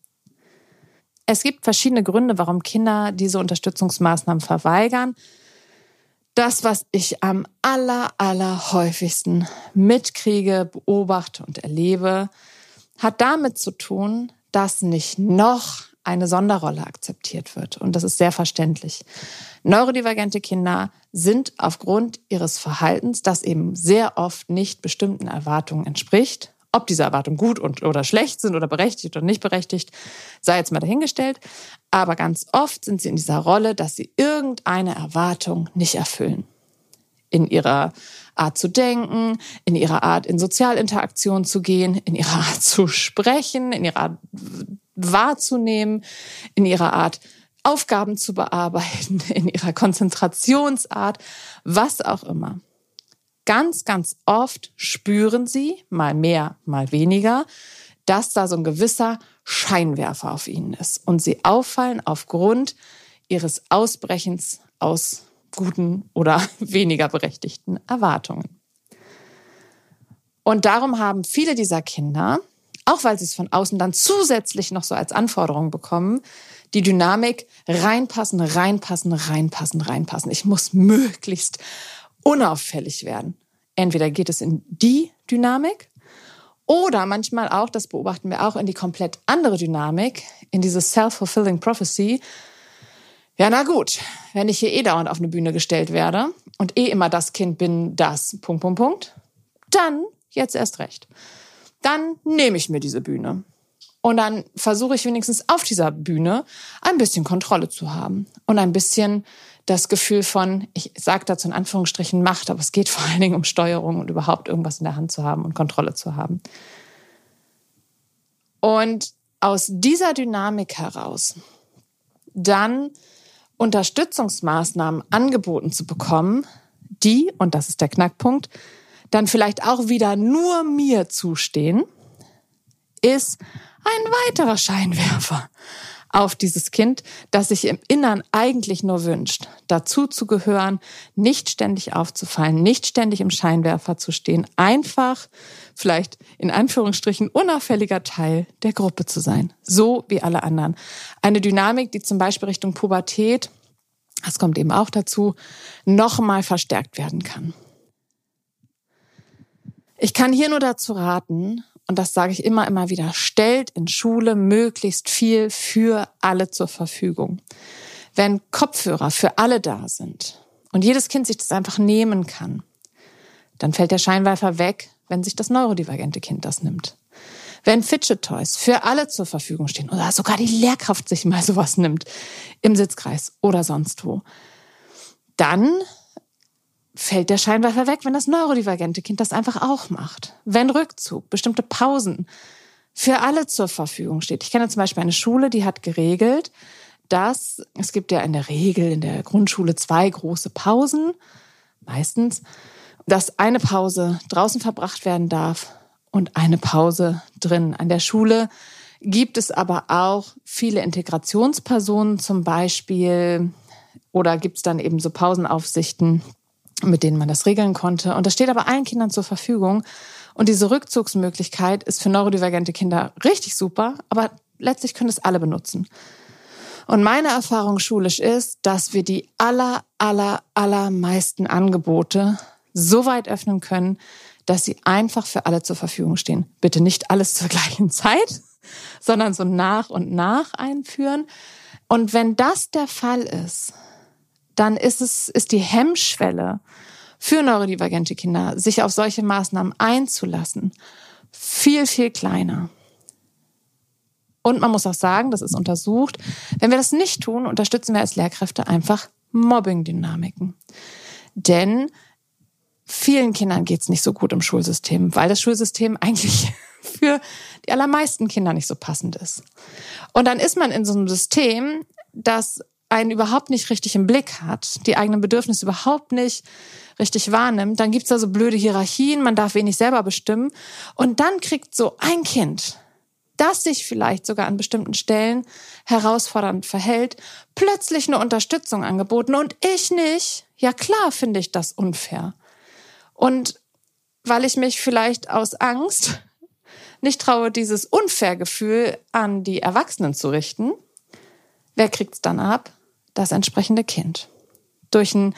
Es gibt verschiedene Gründe, warum Kinder diese Unterstützungsmaßnahmen verweigern. Das, was ich am aller, aller häufigsten mitkriege, beobachte und erlebe, hat damit zu tun, dass nicht noch eine Sonderrolle akzeptiert wird. Und das ist sehr verständlich. Neurodivergente Kinder sind aufgrund ihres Verhaltens, das eben sehr oft nicht bestimmten Erwartungen entspricht, ob diese Erwartungen gut und, oder schlecht sind oder berechtigt oder nicht berechtigt, sei jetzt mal dahingestellt. Aber ganz oft sind sie in dieser Rolle, dass sie irgendeine Erwartung nicht erfüllen. In ihrer Art zu denken, in ihrer Art in Sozialinteraktion zu gehen, in ihrer Art zu sprechen, in ihrer Art wahrzunehmen, in ihrer Art Aufgaben zu bearbeiten, in ihrer Konzentrationsart, was auch immer. Ganz, ganz oft spüren sie, mal mehr, mal weniger, dass da so ein gewisser Scheinwerfer auf ihnen ist und sie auffallen aufgrund ihres Ausbrechens aus guten oder weniger berechtigten Erwartungen. Und darum haben viele dieser Kinder, auch weil sie es von außen dann zusätzlich noch so als Anforderung bekommen, die Dynamik reinpassen, reinpassen, reinpassen, reinpassen. Ich muss möglichst unauffällig werden. Entweder geht es in die Dynamik oder manchmal auch, das beobachten wir auch, in die komplett andere Dynamik, in diese self-fulfilling prophecy. Ja, na gut, wenn ich hier eh dauernd auf eine Bühne gestellt werde und eh immer das Kind bin, das, Punkt, Punkt, Punkt, dann jetzt erst recht. Dann nehme ich mir diese Bühne. Und dann versuche ich wenigstens auf dieser Bühne ein bisschen Kontrolle zu haben und ein bisschen das Gefühl von, ich sage dazu in Anführungsstrichen Macht, aber es geht vor allen Dingen um Steuerung und überhaupt irgendwas in der Hand zu haben und Kontrolle zu haben. Und aus dieser Dynamik heraus dann Unterstützungsmaßnahmen angeboten zu bekommen, die, und das ist der Knackpunkt, dann vielleicht auch wieder nur mir zustehen, ist ein weiterer Scheinwerfer auf dieses Kind, das sich im Innern eigentlich nur wünscht, dazu zu gehören, nicht ständig aufzufallen, nicht ständig im Scheinwerfer zu stehen, einfach vielleicht in Anführungsstrichen unauffälliger Teil der Gruppe zu sein, so wie alle anderen. Eine Dynamik, die zum Beispiel Richtung Pubertät, das kommt eben auch dazu, nochmal verstärkt werden kann. Ich kann hier nur dazu raten, und das sage ich immer, immer wieder, stellt in Schule möglichst viel für alle zur Verfügung. Wenn Kopfhörer für alle da sind und jedes Kind sich das einfach nehmen kann, dann fällt der Scheinwerfer weg, wenn sich das neurodivergente Kind das nimmt. Wenn Fidget Toys für alle zur Verfügung stehen oder sogar die Lehrkraft sich mal sowas nimmt im Sitzkreis oder sonst wo, dann fällt der Scheinwerfer weg, wenn das neurodivergente Kind das einfach auch macht. Wenn Rückzug, bestimmte Pausen für alle zur Verfügung steht. Ich kenne zum Beispiel eine Schule, die hat geregelt, dass es gibt ja in der Regel in der Grundschule zwei große Pausen, meistens, dass eine Pause draußen verbracht werden darf und eine Pause drin. An der Schule gibt es aber auch viele Integrationspersonen zum Beispiel oder gibt es dann eben so Pausenaufsichten, mit denen man das regeln konnte. Und das steht aber allen Kindern zur Verfügung. Und diese Rückzugsmöglichkeit ist für neurodivergente Kinder richtig super, aber letztlich können es alle benutzen. Und meine Erfahrung schulisch ist, dass wir die aller, aller, allermeisten Angebote so weit öffnen können, dass sie einfach für alle zur Verfügung stehen. Bitte nicht alles zur gleichen Zeit, sondern so nach und nach einführen. Und wenn das der Fall ist, dann ist es, ist die Hemmschwelle für neurodivergente Kinder, sich auf solche Maßnahmen einzulassen, viel, viel kleiner. Und man muss auch sagen, das ist untersucht, wenn wir das nicht tun, unterstützen wir als Lehrkräfte einfach Mobbing-Dynamiken. Denn Vielen Kindern geht's nicht so gut im Schulsystem, weil das Schulsystem eigentlich für die allermeisten Kinder nicht so passend ist. Und dann ist man in so einem System, das einen überhaupt nicht richtig im Blick hat, die eigenen Bedürfnisse überhaupt nicht richtig wahrnimmt. Dann gibt's da so blöde Hierarchien, man darf wenig selber bestimmen. Und dann kriegt so ein Kind, das sich vielleicht sogar an bestimmten Stellen herausfordernd verhält, plötzlich eine Unterstützung angeboten und ich nicht. Ja klar finde ich das unfair. Und weil ich mich vielleicht aus Angst nicht traue, dieses Unfair-Gefühl an die Erwachsenen zu richten, wer kriegt's dann ab? Das entsprechende Kind. Durch einen,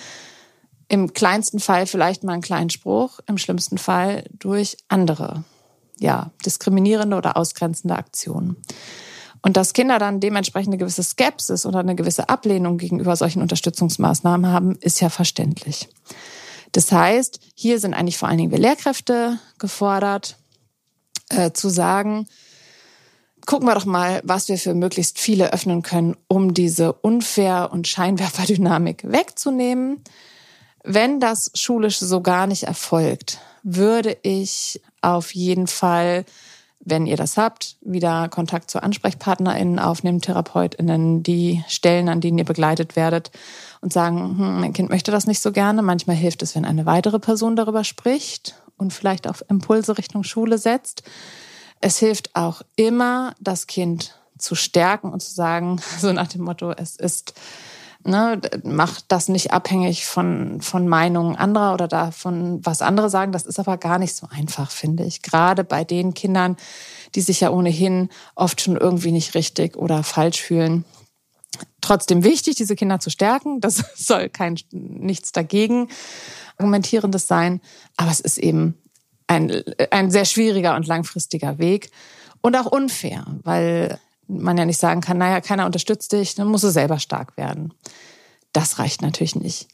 im kleinsten Fall vielleicht mal einen kleinen Spruch, im schlimmsten Fall durch andere, ja, diskriminierende oder ausgrenzende Aktionen. Und dass Kinder dann dementsprechend eine gewisse Skepsis oder eine gewisse Ablehnung gegenüber solchen Unterstützungsmaßnahmen haben, ist ja verständlich. Das heißt, hier sind eigentlich vor allen Dingen wir Lehrkräfte gefordert, äh, zu sagen, gucken wir doch mal, was wir für möglichst viele öffnen können, um diese Unfair- und Scheinwerferdynamik wegzunehmen. Wenn das schulisch so gar nicht erfolgt, würde ich auf jeden Fall, wenn ihr das habt, wieder Kontakt zu AnsprechpartnerInnen aufnehmen, TherapeutInnen, die Stellen, an denen ihr begleitet werdet und sagen, hm, mein Kind möchte das nicht so gerne. Manchmal hilft es, wenn eine weitere Person darüber spricht und vielleicht auch Impulse Richtung Schule setzt. Es hilft auch immer, das Kind zu stärken und zu sagen, so nach dem Motto, es ist, ne, macht das nicht abhängig von, von Meinungen anderer oder davon, was andere sagen. Das ist aber gar nicht so einfach, finde ich. Gerade bei den Kindern, die sich ja ohnehin oft schon irgendwie nicht richtig oder falsch fühlen. Trotzdem wichtig, diese Kinder zu stärken. Das soll kein, nichts dagegen Argumentierendes sein. Aber es ist eben Ein, ein sehr schwieriger und langfristiger Weg und auch unfair, weil man ja nicht sagen kann, naja, keiner unterstützt dich, dann musst du selber stark werden. Das reicht natürlich nicht.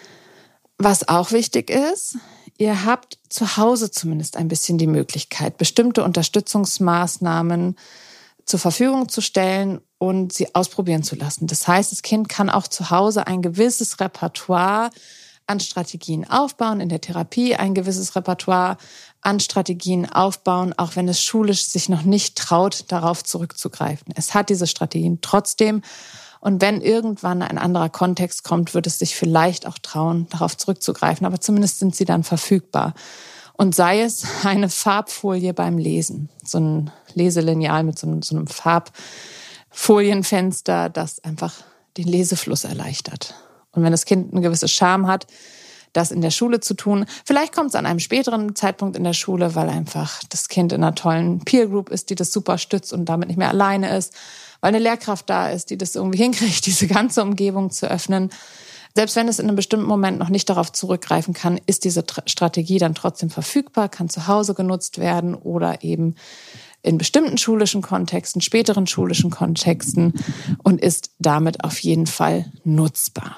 Was auch wichtig ist, ihr habt zu Hause zumindest ein bisschen die Möglichkeit, bestimmte Unterstützungsmaßnahmen zur Verfügung zu stellen und sie ausprobieren zu lassen. Das heißt, das Kind kann auch zu Hause ein gewisses Repertoire an Strategien aufbauen, in der Therapie ein gewisses Repertoire an Strategien aufbauen, auch wenn es schulisch sich noch nicht traut, darauf zurückzugreifen. Es hat diese Strategien trotzdem. Und wenn irgendwann ein anderer Kontext kommt, wird es sich vielleicht auch trauen, darauf zurückzugreifen. Aber zumindest sind sie dann verfügbar. Und sei es eine Farbfolie beim Lesen, so ein Leselineal mit so einem, so einem Farbfolienfenster, das einfach den Lesefluss erleichtert. Und wenn das Kind eine gewisse Scham hat, das in der Schule zu tun, vielleicht kommt es an einem späteren Zeitpunkt in der Schule, weil einfach das Kind in einer tollen Peer Group ist, die das super stützt und damit nicht mehr alleine ist, weil eine Lehrkraft da ist, die das irgendwie hinkriegt, diese ganze Umgebung zu öffnen. Selbst wenn es in einem bestimmten Moment noch nicht darauf zurückgreifen kann, ist diese Strategie dann trotzdem verfügbar, kann zu Hause genutzt werden oder eben in bestimmten schulischen Kontexten, späteren schulischen Kontexten und ist damit auf jeden Fall nutzbar.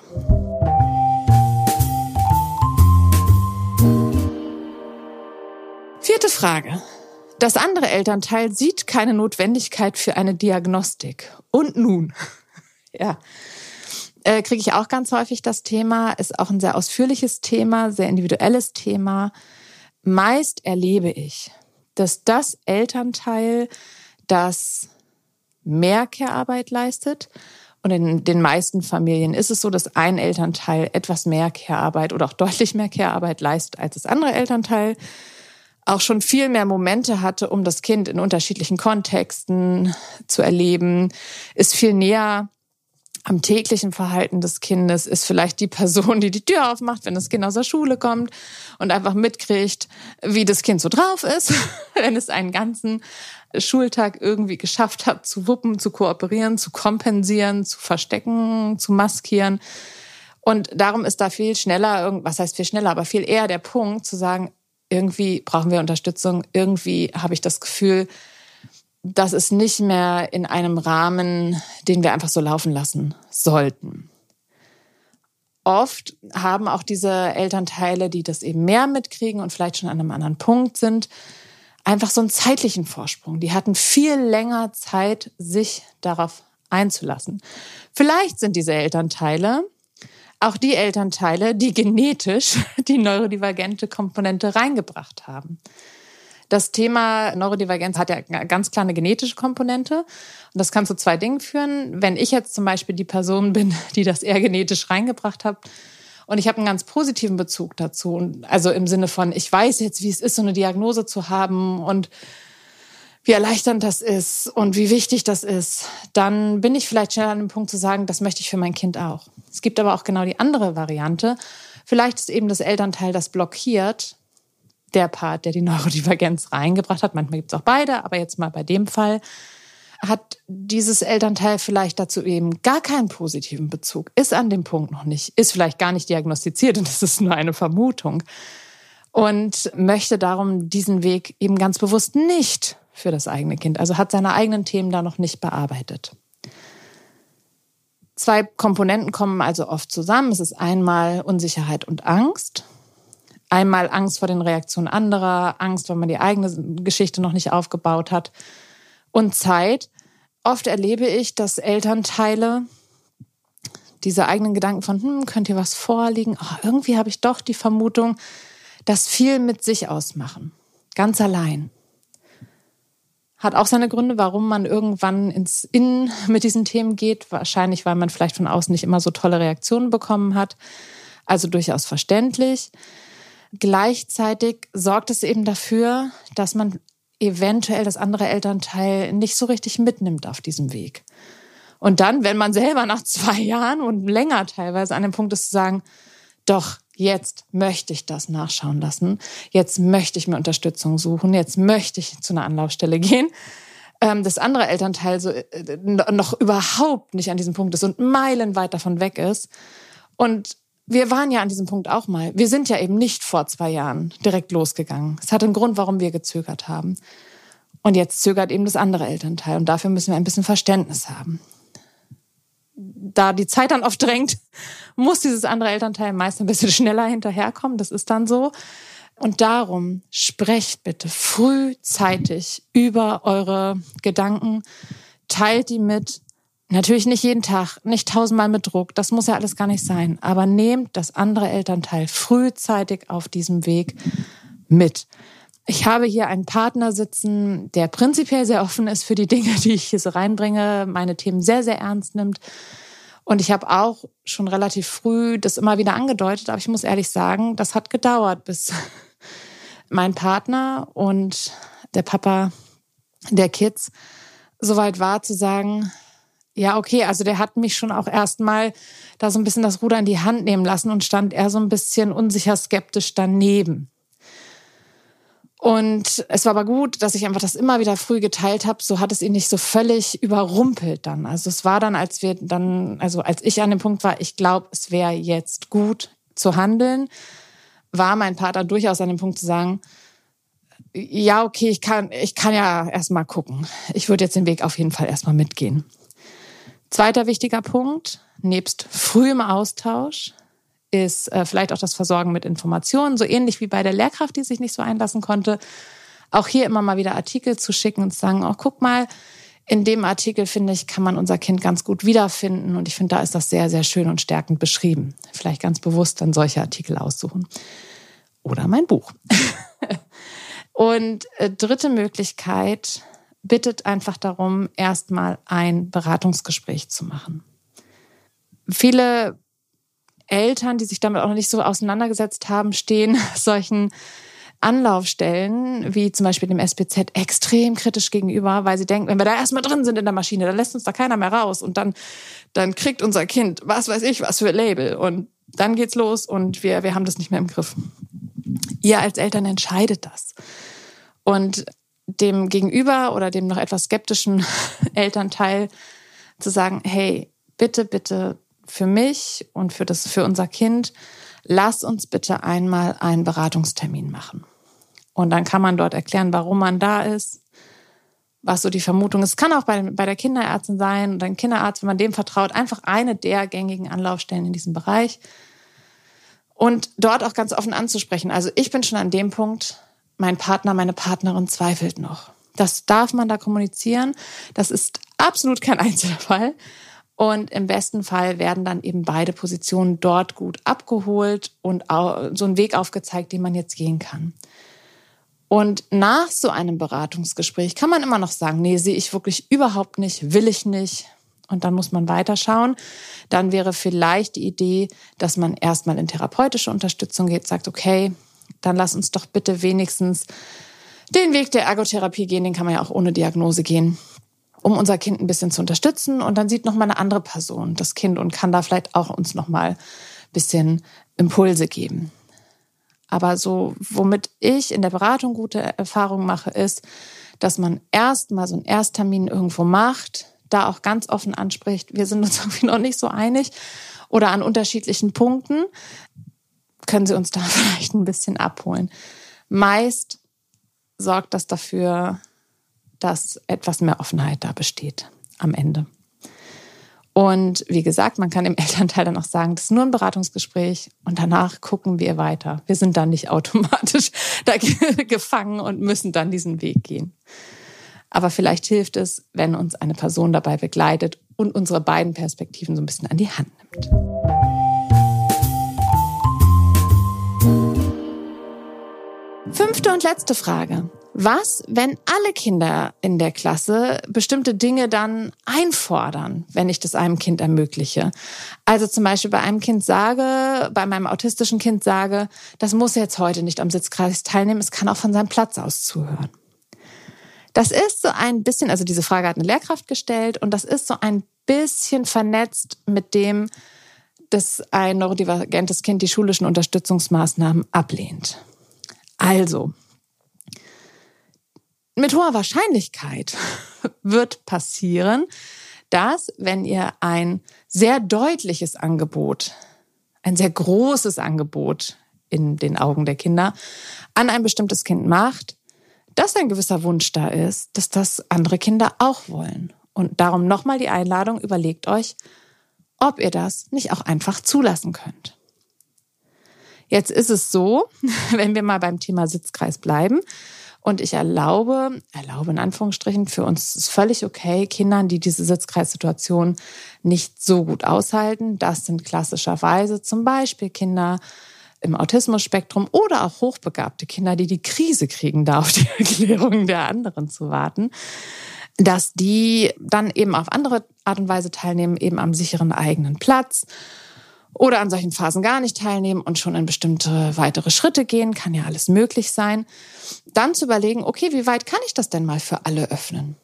Vierte Frage. Das andere Elternteil sieht keine Notwendigkeit für eine Diagnostik. Und nun? Ja, äh, kriege ich auch ganz häufig das Thema, ist auch ein sehr ausführliches Thema, sehr individuelles Thema. Meist erlebe ich, dass das Elternteil, das mehr Care-Arbeit leistet, und in den meisten Familien ist es so, dass ein Elternteil etwas mehr Care-Arbeit oder auch deutlich mehr Care-Arbeit leistet als das andere Elternteil, auch schon viel mehr Momente hatte, um das Kind in unterschiedlichen Kontexten zu erleben, ist viel näher am täglichen Verhalten des Kindes, ist vielleicht die Person, die die Tür aufmacht, wenn das Kind aus der Schule kommt und einfach mitkriegt, wie das Kind so drauf ist, wenn es einen ganzen Schultag irgendwie geschafft hat, zu wuppen, zu kooperieren, zu kompensieren, zu verstecken, zu maskieren. Und darum ist da viel schneller, was heißt viel schneller, aber viel eher der Punkt zu sagen, irgendwie brauchen wir Unterstützung, irgendwie habe ich das Gefühl, das ist nicht mehr in einem Rahmen, den wir einfach so laufen lassen sollten. Oft haben auch diese Elternteile, die das eben mehr mitkriegen und vielleicht schon an einem anderen Punkt sind, einfach so einen zeitlichen Vorsprung. Die hatten viel länger Zeit, sich darauf einzulassen. Vielleicht sind diese Elternteile auch die Elternteile, die genetisch die neurodivergente Komponente reingebracht haben. Das Thema Neurodivergenz hat ja ganz klar eine genetische Komponente. Und das kann zu zwei Dingen führen. Wenn ich jetzt zum Beispiel die Person bin, die das eher genetisch reingebracht hat und ich habe einen ganz positiven Bezug dazu, und also im Sinne von, ich weiß jetzt, wie es ist, so eine Diagnose zu haben und wie erleichternd das ist und wie wichtig das ist, dann bin ich vielleicht schnell an dem Punkt zu sagen, das möchte ich für mein Kind auch. Es gibt aber auch genau die andere Variante. Vielleicht ist eben das Elternteil, das blockiert, der Part, der die Neurodivergenz reingebracht hat. Manchmal gibt es auch beide, aber jetzt mal bei dem Fall, hat dieses Elternteil vielleicht dazu eben gar keinen positiven Bezug, ist an dem Punkt noch nicht, ist vielleicht gar nicht diagnostiziert und das ist nur eine Vermutung und möchte darum diesen Weg eben ganz bewusst nicht für das eigene Kind, also hat seine eigenen Themen da noch nicht bearbeitet. Zwei Komponenten kommen also oft zusammen. Es ist einmal Unsicherheit und Angst. Einmal Angst vor den Reaktionen anderer, Angst, weil man die eigene Geschichte noch nicht aufgebaut hat. Und Zeit. Oft erlebe ich, dass Elternteile diese eigenen Gedanken von, hm, könnte hier was vorliegen? Oh, irgendwie habe ich doch die Vermutung, dass viel mit sich ausmachen. Ganz allein. Hat auch seine Gründe, warum man irgendwann ins Innen mit diesen Themen geht. Wahrscheinlich, weil man vielleicht von außen nicht immer so tolle Reaktionen bekommen hat. Also durchaus verständlich. Gleichzeitig sorgt es eben dafür, dass man eventuell das andere Elternteil nicht so richtig mitnimmt auf diesem Weg. Und dann, wenn man selber nach zwei Jahren und länger teilweise an dem Punkt ist zu sagen, doch, jetzt möchte ich das nachschauen lassen, jetzt möchte ich mir Unterstützung suchen, jetzt möchte ich zu einer Anlaufstelle gehen, das andere Elternteil so noch überhaupt nicht an diesem Punkt ist und meilenweit davon weg ist. Und wir waren ja an diesem Punkt auch mal. Wir sind ja eben nicht vor zwei Jahren direkt losgegangen. Es hat einen Grund, warum wir gezögert haben. Und jetzt zögert eben das andere Elternteil. Und dafür müssen wir ein bisschen Verständnis haben. Da die Zeit dann oft drängt, muss dieses andere Elternteil meist ein bisschen schneller hinterherkommen. Das ist dann so. Und darum sprecht bitte frühzeitig über eure Gedanken. Teilt die mit. Natürlich nicht jeden Tag, nicht tausendmal mit Druck, das muss ja alles gar nicht sein. Aber nehmt das andere Elternteil frühzeitig auf diesem Weg mit. Ich habe hier einen Partner sitzen, der prinzipiell sehr offen ist für die Dinge, die ich hier so reinbringe, meine Themen sehr, sehr ernst nimmt. Und ich habe auch schon relativ früh das immer wieder angedeutet, aber ich muss ehrlich sagen, das hat gedauert, bis mein Partner und der Papa der Kids soweit war zu sagen, ja, okay, also der hat mich schon auch erstmal da so ein bisschen das Ruder in die Hand nehmen lassen und stand eher so ein bisschen unsicher skeptisch daneben. Und es war aber gut, dass ich einfach das immer wieder früh geteilt habe, so hat es ihn nicht so völlig überrumpelt dann. Also es war dann, als wir dann, also als ich an dem Punkt war, ich glaube, es wäre jetzt gut zu handeln, war mein Partner durchaus an dem Punkt zu sagen, ja, okay, ich kann, ich kann ja erstmal gucken. Ich würde jetzt den Weg auf jeden Fall erstmal mitgehen. Zweiter wichtiger Punkt, nebst frühem Austausch, ist äh, vielleicht auch das Versorgen mit Informationen, so ähnlich wie bei der Lehrkraft, die sich nicht so einlassen konnte. Auch hier immer mal wieder Artikel zu schicken und zu sagen, oh, guck mal, in dem Artikel, finde ich, kann man unser Kind ganz gut wiederfinden. Und ich finde, da ist das sehr, sehr schön und stärkend beschrieben. Vielleicht ganz bewusst dann solche Artikel aussuchen. Oder mein Buch. Und äh, dritte Möglichkeit, bittet einfach darum, erstmal ein Beratungsgespräch zu machen. Viele Eltern, die sich damit auch noch nicht so auseinandergesetzt haben, stehen solchen Anlaufstellen, wie zum Beispiel dem S P Z, extrem kritisch gegenüber, weil sie denken, wenn wir da erstmal drin sind in der Maschine, dann lässt uns da keiner mehr raus und dann, dann kriegt unser Kind, was weiß ich, was für Label und dann geht's los und wir, wir haben das nicht mehr im Griff. Ihr als Eltern entscheidet das. Und dem Gegenüber oder dem noch etwas skeptischen Elternteil zu sagen, hey, bitte, bitte für mich und für das, für unser Kind, lass uns bitte einmal einen Beratungstermin machen. Und dann kann man dort erklären, warum man da ist, was so die Vermutung ist. Es kann auch bei, bei der Kinderärztin sein oder ein Kinderarzt, wenn man dem vertraut, einfach eine der gängigen Anlaufstellen in diesem Bereich. Und dort auch ganz offen anzusprechen. Also ich bin schon an dem Punkt, mein Partner, meine Partnerin zweifelt noch. Das darf man da kommunizieren. Das ist absolut kein Einzelfall. Und im besten Fall werden dann eben beide Positionen dort gut abgeholt und so einen Weg aufgezeigt, den man jetzt gehen kann. Und nach so einem Beratungsgespräch kann man immer noch sagen, nee, sehe ich wirklich überhaupt nicht, will ich nicht. Und dann muss man weiterschauen. Dann wäre vielleicht die Idee, dass man erstmal in therapeutische Unterstützung geht, sagt, okay, dann lass uns doch bitte wenigstens den Weg der Ergotherapie gehen, den kann man ja auch ohne Diagnose gehen, um unser Kind ein bisschen zu unterstützen. Und dann sieht noch mal eine andere Person das Kind und kann da vielleicht auch uns noch mal ein bisschen Impulse geben. Aber so, womit ich in der Beratung gute Erfahrungen mache, ist, dass man erst mal so einen Ersttermin irgendwo macht, da auch ganz offen anspricht, wir sind uns irgendwie noch nicht so einig oder an unterschiedlichen Punkten, können Sie uns da vielleicht ein bisschen abholen. Meist sorgt das dafür, dass etwas mehr Offenheit da besteht am Ende. Und wie gesagt, man kann dem Elternteil dann auch sagen, das ist nur ein Beratungsgespräch und danach gucken wir weiter. Wir sind dann nicht automatisch da gefangen und müssen dann diesen Weg gehen. Aber vielleicht hilft es, wenn uns eine Person dabei begleitet und unsere beiden Perspektiven so ein bisschen an die Hand nimmt. Fünfte und letzte Frage. Was, wenn alle Kinder in der Klasse bestimmte Dinge dann einfordern, wenn ich das einem Kind ermögliche? Also zum Beispiel bei einem Kind sage, bei meinem autistischen Kind sage, das muss jetzt heute nicht am Sitzkreis teilnehmen, es kann auch von seinem Platz aus zuhören. Das ist so ein bisschen, also diese Frage hat eine Lehrkraft gestellt und das ist so ein bisschen vernetzt mit dem, dass ein neurodivergentes Kind die schulischen Unterstützungsmaßnahmen ablehnt. Also, mit hoher Wahrscheinlichkeit wird passieren, dass, wenn ihr ein sehr deutliches Angebot, ein sehr großes Angebot in den Augen der Kinder an ein bestimmtes Kind macht, dass ein gewisser Wunsch da ist, dass das andere Kinder auch wollen. Und darum nochmal die Einladung, überlegt euch, ob ihr das nicht auch einfach zulassen könnt. Jetzt ist es so, wenn wir mal beim Thema Sitzkreis bleiben, und ich erlaube, erlaube in Anführungsstrichen, für uns ist völlig okay, Kindern, die diese Sitzkreissituation nicht so gut aushalten. Das sind klassischerweise zum Beispiel Kinder im Autismus-Spektrum oder auch hochbegabte Kinder, die die Krise kriegen, da auf die Erklärungen der anderen zu warten, dass die dann eben auf andere Art und Weise teilnehmen, eben am sicheren eigenen Platz. Oder an solchen Phasen gar nicht teilnehmen und schon in bestimmte weitere Schritte gehen, kann ja alles möglich sein. Dann zu überlegen, okay, wie weit kann ich das denn mal für alle öffnen?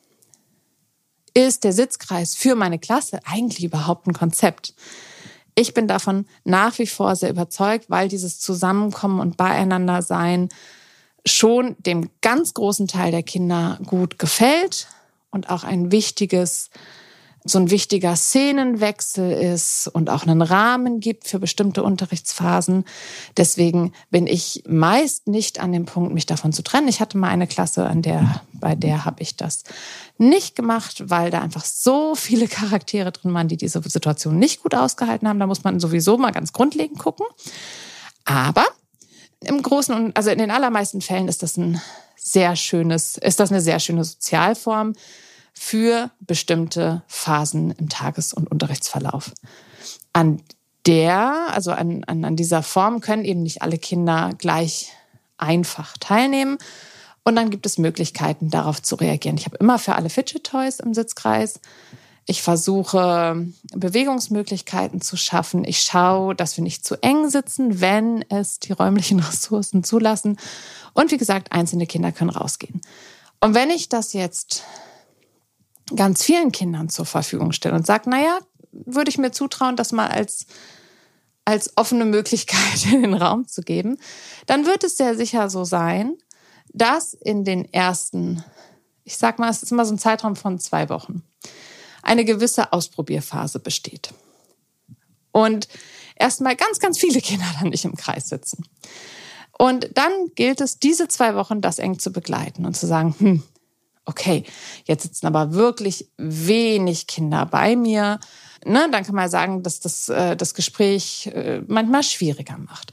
Ist der Sitzkreis für meine Klasse eigentlich überhaupt ein Konzept? Ich bin davon nach wie vor sehr überzeugt, weil dieses Zusammenkommen und Beieinander-Sein schon dem ganz großen Teil der Kinder gut gefällt und auch ein wichtiges so ein wichtiger Szenenwechsel ist und auch einen Rahmen gibt für bestimmte Unterrichtsphasen. Deswegen bin ich meist nicht an dem Punkt, mich davon zu trennen. Ich hatte mal eine Klasse, an der, bei der habe ich das nicht gemacht, weil da einfach so viele Charaktere drin waren, die diese Situation nicht gut ausgehalten haben. Da muss man sowieso mal ganz grundlegend gucken. Aber im Großen und, also in den allermeisten Fällen ist das ein sehr schönes, ist das eine sehr schöne Sozialform für bestimmte Phasen im Tages- und Unterrichtsverlauf. An der, also an, an, an dieser Form können eben nicht alle Kinder gleich einfach teilnehmen. Und dann gibt es Möglichkeiten, darauf zu reagieren. Ich habe immer für alle Fidget Toys im Sitzkreis. Ich versuche, Bewegungsmöglichkeiten zu schaffen. Ich schaue, dass wir nicht zu eng sitzen, wenn es die räumlichen Ressourcen zulassen. Und wie gesagt, einzelne Kinder können rausgehen. Und wenn ich das jetzt ganz vielen Kindern zur Verfügung stelle und sage, naja, würde ich mir zutrauen, das mal als, als offene Möglichkeit in den Raum zu geben, dann wird es sehr sicher so sein, dass in den ersten, ich sag mal, es ist immer so ein Zeitraum von zwei Wochen, eine gewisse Ausprobierphase besteht. Und erstmal ganz, ganz viele Kinder dann nicht im Kreis sitzen. Und dann gilt es, diese zwei Wochen das eng zu begleiten und zu sagen, hm, okay, jetzt sitzen aber wirklich wenig Kinder bei mir. Ne, dann kann man sagen, dass das äh, das Gespräch äh, manchmal schwieriger macht.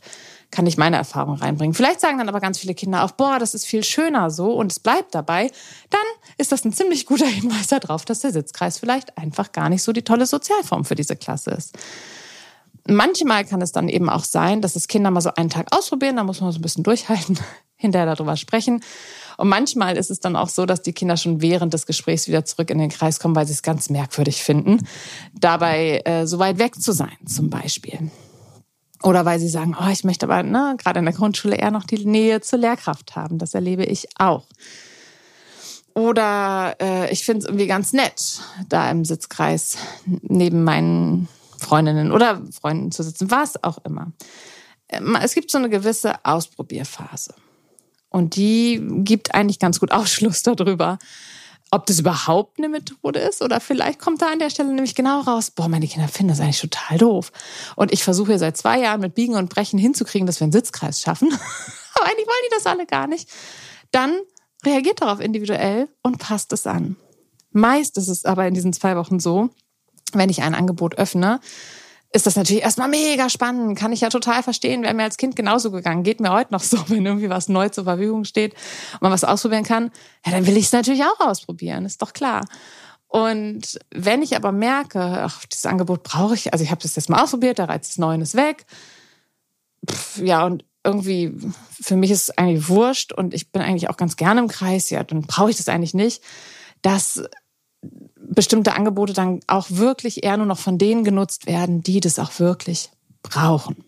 kann ich meine Erfahrung reinbringen. Vielleicht sagen dann aber ganz viele Kinder auch, boah, das ist viel schöner so und es bleibt dabei. Dann ist das ein ziemlich guter Hinweis darauf, dass der Sitzkreis vielleicht einfach gar nicht so die tolle Sozialform für diese Klasse ist. Manchmal kann es dann eben auch sein, dass es Kinder mal so einen Tag ausprobieren, da muss man so ein bisschen durchhalten, hinterher darüber sprechen. Und manchmal ist es dann auch so, dass die Kinder schon während des Gesprächs wieder zurück in den Kreis kommen, weil sie es ganz merkwürdig finden, dabei äh, so weit weg zu sein zum Beispiel. Oder weil sie sagen, oh, ich möchte aber ne, gerade in der Grundschule eher noch die Nähe zur Lehrkraft haben. Das erlebe ich auch. Oder äh, ich finde es irgendwie ganz nett, da im Sitzkreis neben meinen Freundinnen oder Freunden zu sitzen, was auch immer. Es gibt so eine gewisse Ausprobierphase. Und die gibt eigentlich ganz gut Aufschluss darüber, ob das überhaupt eine Methode ist oder vielleicht kommt da an der Stelle nämlich genau raus, boah, meine Kinder finden das eigentlich total doof. Und ich versuche hier seit zwei Jahren mit Biegen und Brechen hinzukriegen, dass wir einen Sitzkreis schaffen. Aber eigentlich wollen die das alle gar nicht. Dann reagiert darauf individuell und passt es an. Meist ist es aber in diesen zwei Wochen so, wenn ich ein Angebot öffne, ist das natürlich erstmal mega spannend. Kann ich ja total verstehen. Wäre mir als Kind genauso gegangen. Geht mir heute noch so, wenn irgendwie was neu zur Verfügung steht und man was ausprobieren kann. Ja, dann will ich es natürlich auch ausprobieren. Ist doch klar. Und wenn ich aber merke, ach, dieses Angebot brauche ich, also ich habe das jetzt mal ausprobiert, der Reiz des Neuen ist weg. Pff, ja, und irgendwie, für mich ist es eigentlich wurscht und ich bin eigentlich auch ganz gerne im Kreis. Ja, dann brauche ich das eigentlich nicht. Das bestimmte Angebote dann auch wirklich eher nur noch von denen genutzt werden, die das auch wirklich brauchen.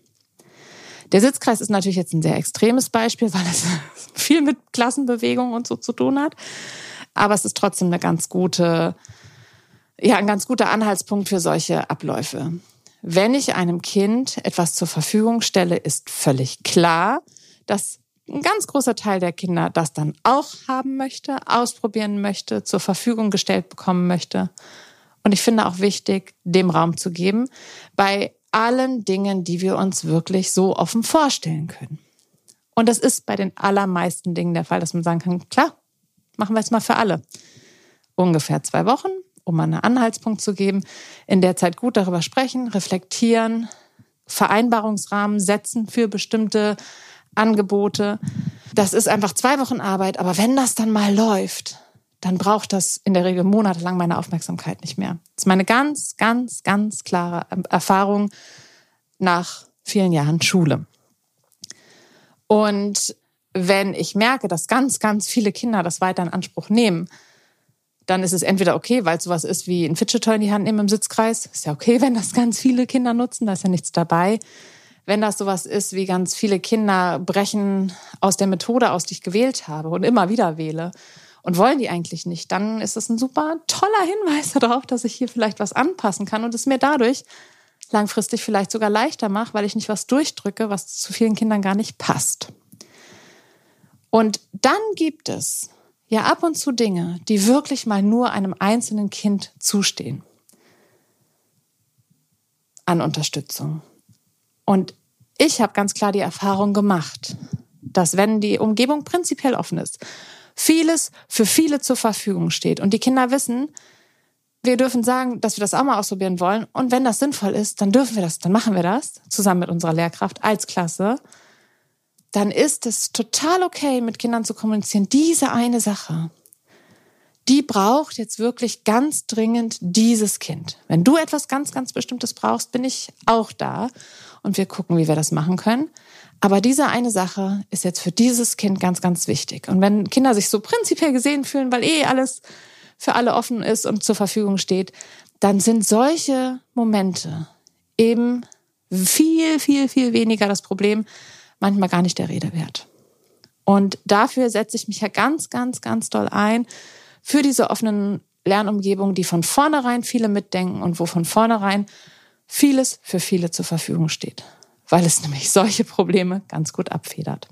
Der Sitzkreis ist natürlich jetzt ein sehr extremes Beispiel, weil es viel mit Klassenbewegung und so zu tun hat. Aber es ist trotzdem eine ganz gute, ja, ein ganz guter Anhaltspunkt für solche Abläufe. Wenn ich einem Kind etwas zur Verfügung stelle, ist völlig klar, dass ein ganz großer Teil der Kinder das dann auch haben möchte, ausprobieren möchte, zur Verfügung gestellt bekommen möchte. Und ich finde auch wichtig, dem Raum zu geben, bei allen Dingen, die wir uns wirklich so offen vorstellen können. Und das ist bei den allermeisten Dingen der Fall, dass man sagen kann, klar, machen wir es mal für alle. Ungefähr zwei Wochen, um mal einen Anhaltspunkt zu geben, in der Zeit gut darüber sprechen, reflektieren, Vereinbarungsrahmen setzen für bestimmte Angebote. Das ist einfach zwei Wochen Arbeit, aber wenn das dann mal läuft, dann braucht das in der Regel monatelang meine Aufmerksamkeit nicht mehr. Das ist meine ganz, ganz, ganz klare Erfahrung nach vielen Jahren Schule. Und wenn ich merke, dass ganz, ganz viele Kinder das weiter in Anspruch nehmen, dann ist es entweder okay, weil es sowas ist wie ein Fidget-Toy in die Hand nehmen im Sitzkreis. Ist ja okay, wenn das ganz viele Kinder nutzen, da ist ja nichts dabei. Wenn das sowas ist wie ganz viele Kinder brechen aus der Methode aus, die ich gewählt habe und immer wieder wähle und wollen die eigentlich nicht, dann ist das ein super toller Hinweis darauf, dass ich hier vielleicht was anpassen kann und es mir dadurch langfristig vielleicht sogar leichter mache, weil ich nicht was durchdrücke, was zu vielen Kindern gar nicht passt. Und dann gibt es ja ab und zu Dinge, die wirklich mal nur einem einzelnen Kind zustehen an Unterstützung. Und ich habe ganz klar die Erfahrung gemacht, dass wenn die Umgebung prinzipiell offen ist, vieles für viele zur Verfügung steht und die Kinder wissen, wir dürfen sagen, dass wir das auch mal ausprobieren wollen und wenn das sinnvoll ist, dann dürfen wir das, dann machen wir das zusammen mit unserer Lehrkraft als Klasse, dann ist es total okay, mit Kindern zu kommunizieren. Diese eine Sache, die braucht jetzt wirklich ganz dringend dieses Kind. Wenn du etwas ganz, ganz Bestimmtes brauchst, bin ich auch da. Und wir gucken, wie wir das machen können. Aber diese eine Sache ist jetzt für dieses Kind ganz, ganz wichtig. Und wenn Kinder sich so prinzipiell gesehen fühlen, weil eh alles für alle offen ist und zur Verfügung steht, dann sind solche Momente eben viel, viel, viel weniger das Problem, manchmal gar nicht der Rede wert. Und dafür setze ich mich ja ganz, ganz, ganz doll ein für diese offenen Lernumgebungen, die von vornherein viele mitdenken und wo von vornherein vieles für viele zur Verfügung steht, weil es nämlich solche Probleme ganz gut abfedert.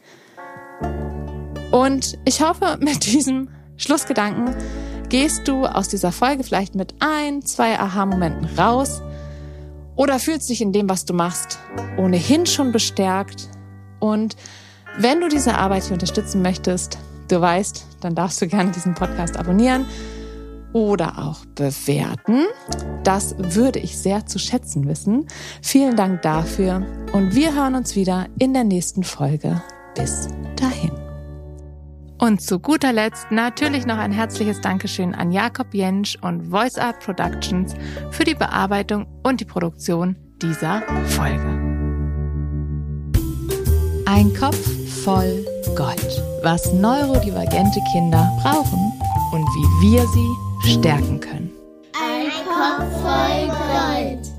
Und ich hoffe, mit diesem Schlussgedanken gehst du aus dieser Folge vielleicht mit ein, zwei Aha-Momenten raus oder fühlst dich in dem, was du machst, ohnehin schon bestärkt. Und wenn du diese Arbeit hier unterstützen möchtest, du weißt, dann darfst du gerne diesen Podcast abonnieren oder auch bewerten. Das würde ich sehr zu schätzen wissen. Vielen Dank dafür und wir hören uns wieder in der nächsten Folge. Bis dahin. Und zu guter Letzt natürlich noch ein herzliches Dankeschön an Jakob Jentsch und Voice Art Productions für die Bearbeitung und die Produktion dieser Folge. Ein Kopf voll Gold, was neurodivergente Kinder brauchen und wie wir sie stärken können. Ein Kopf voll Gold.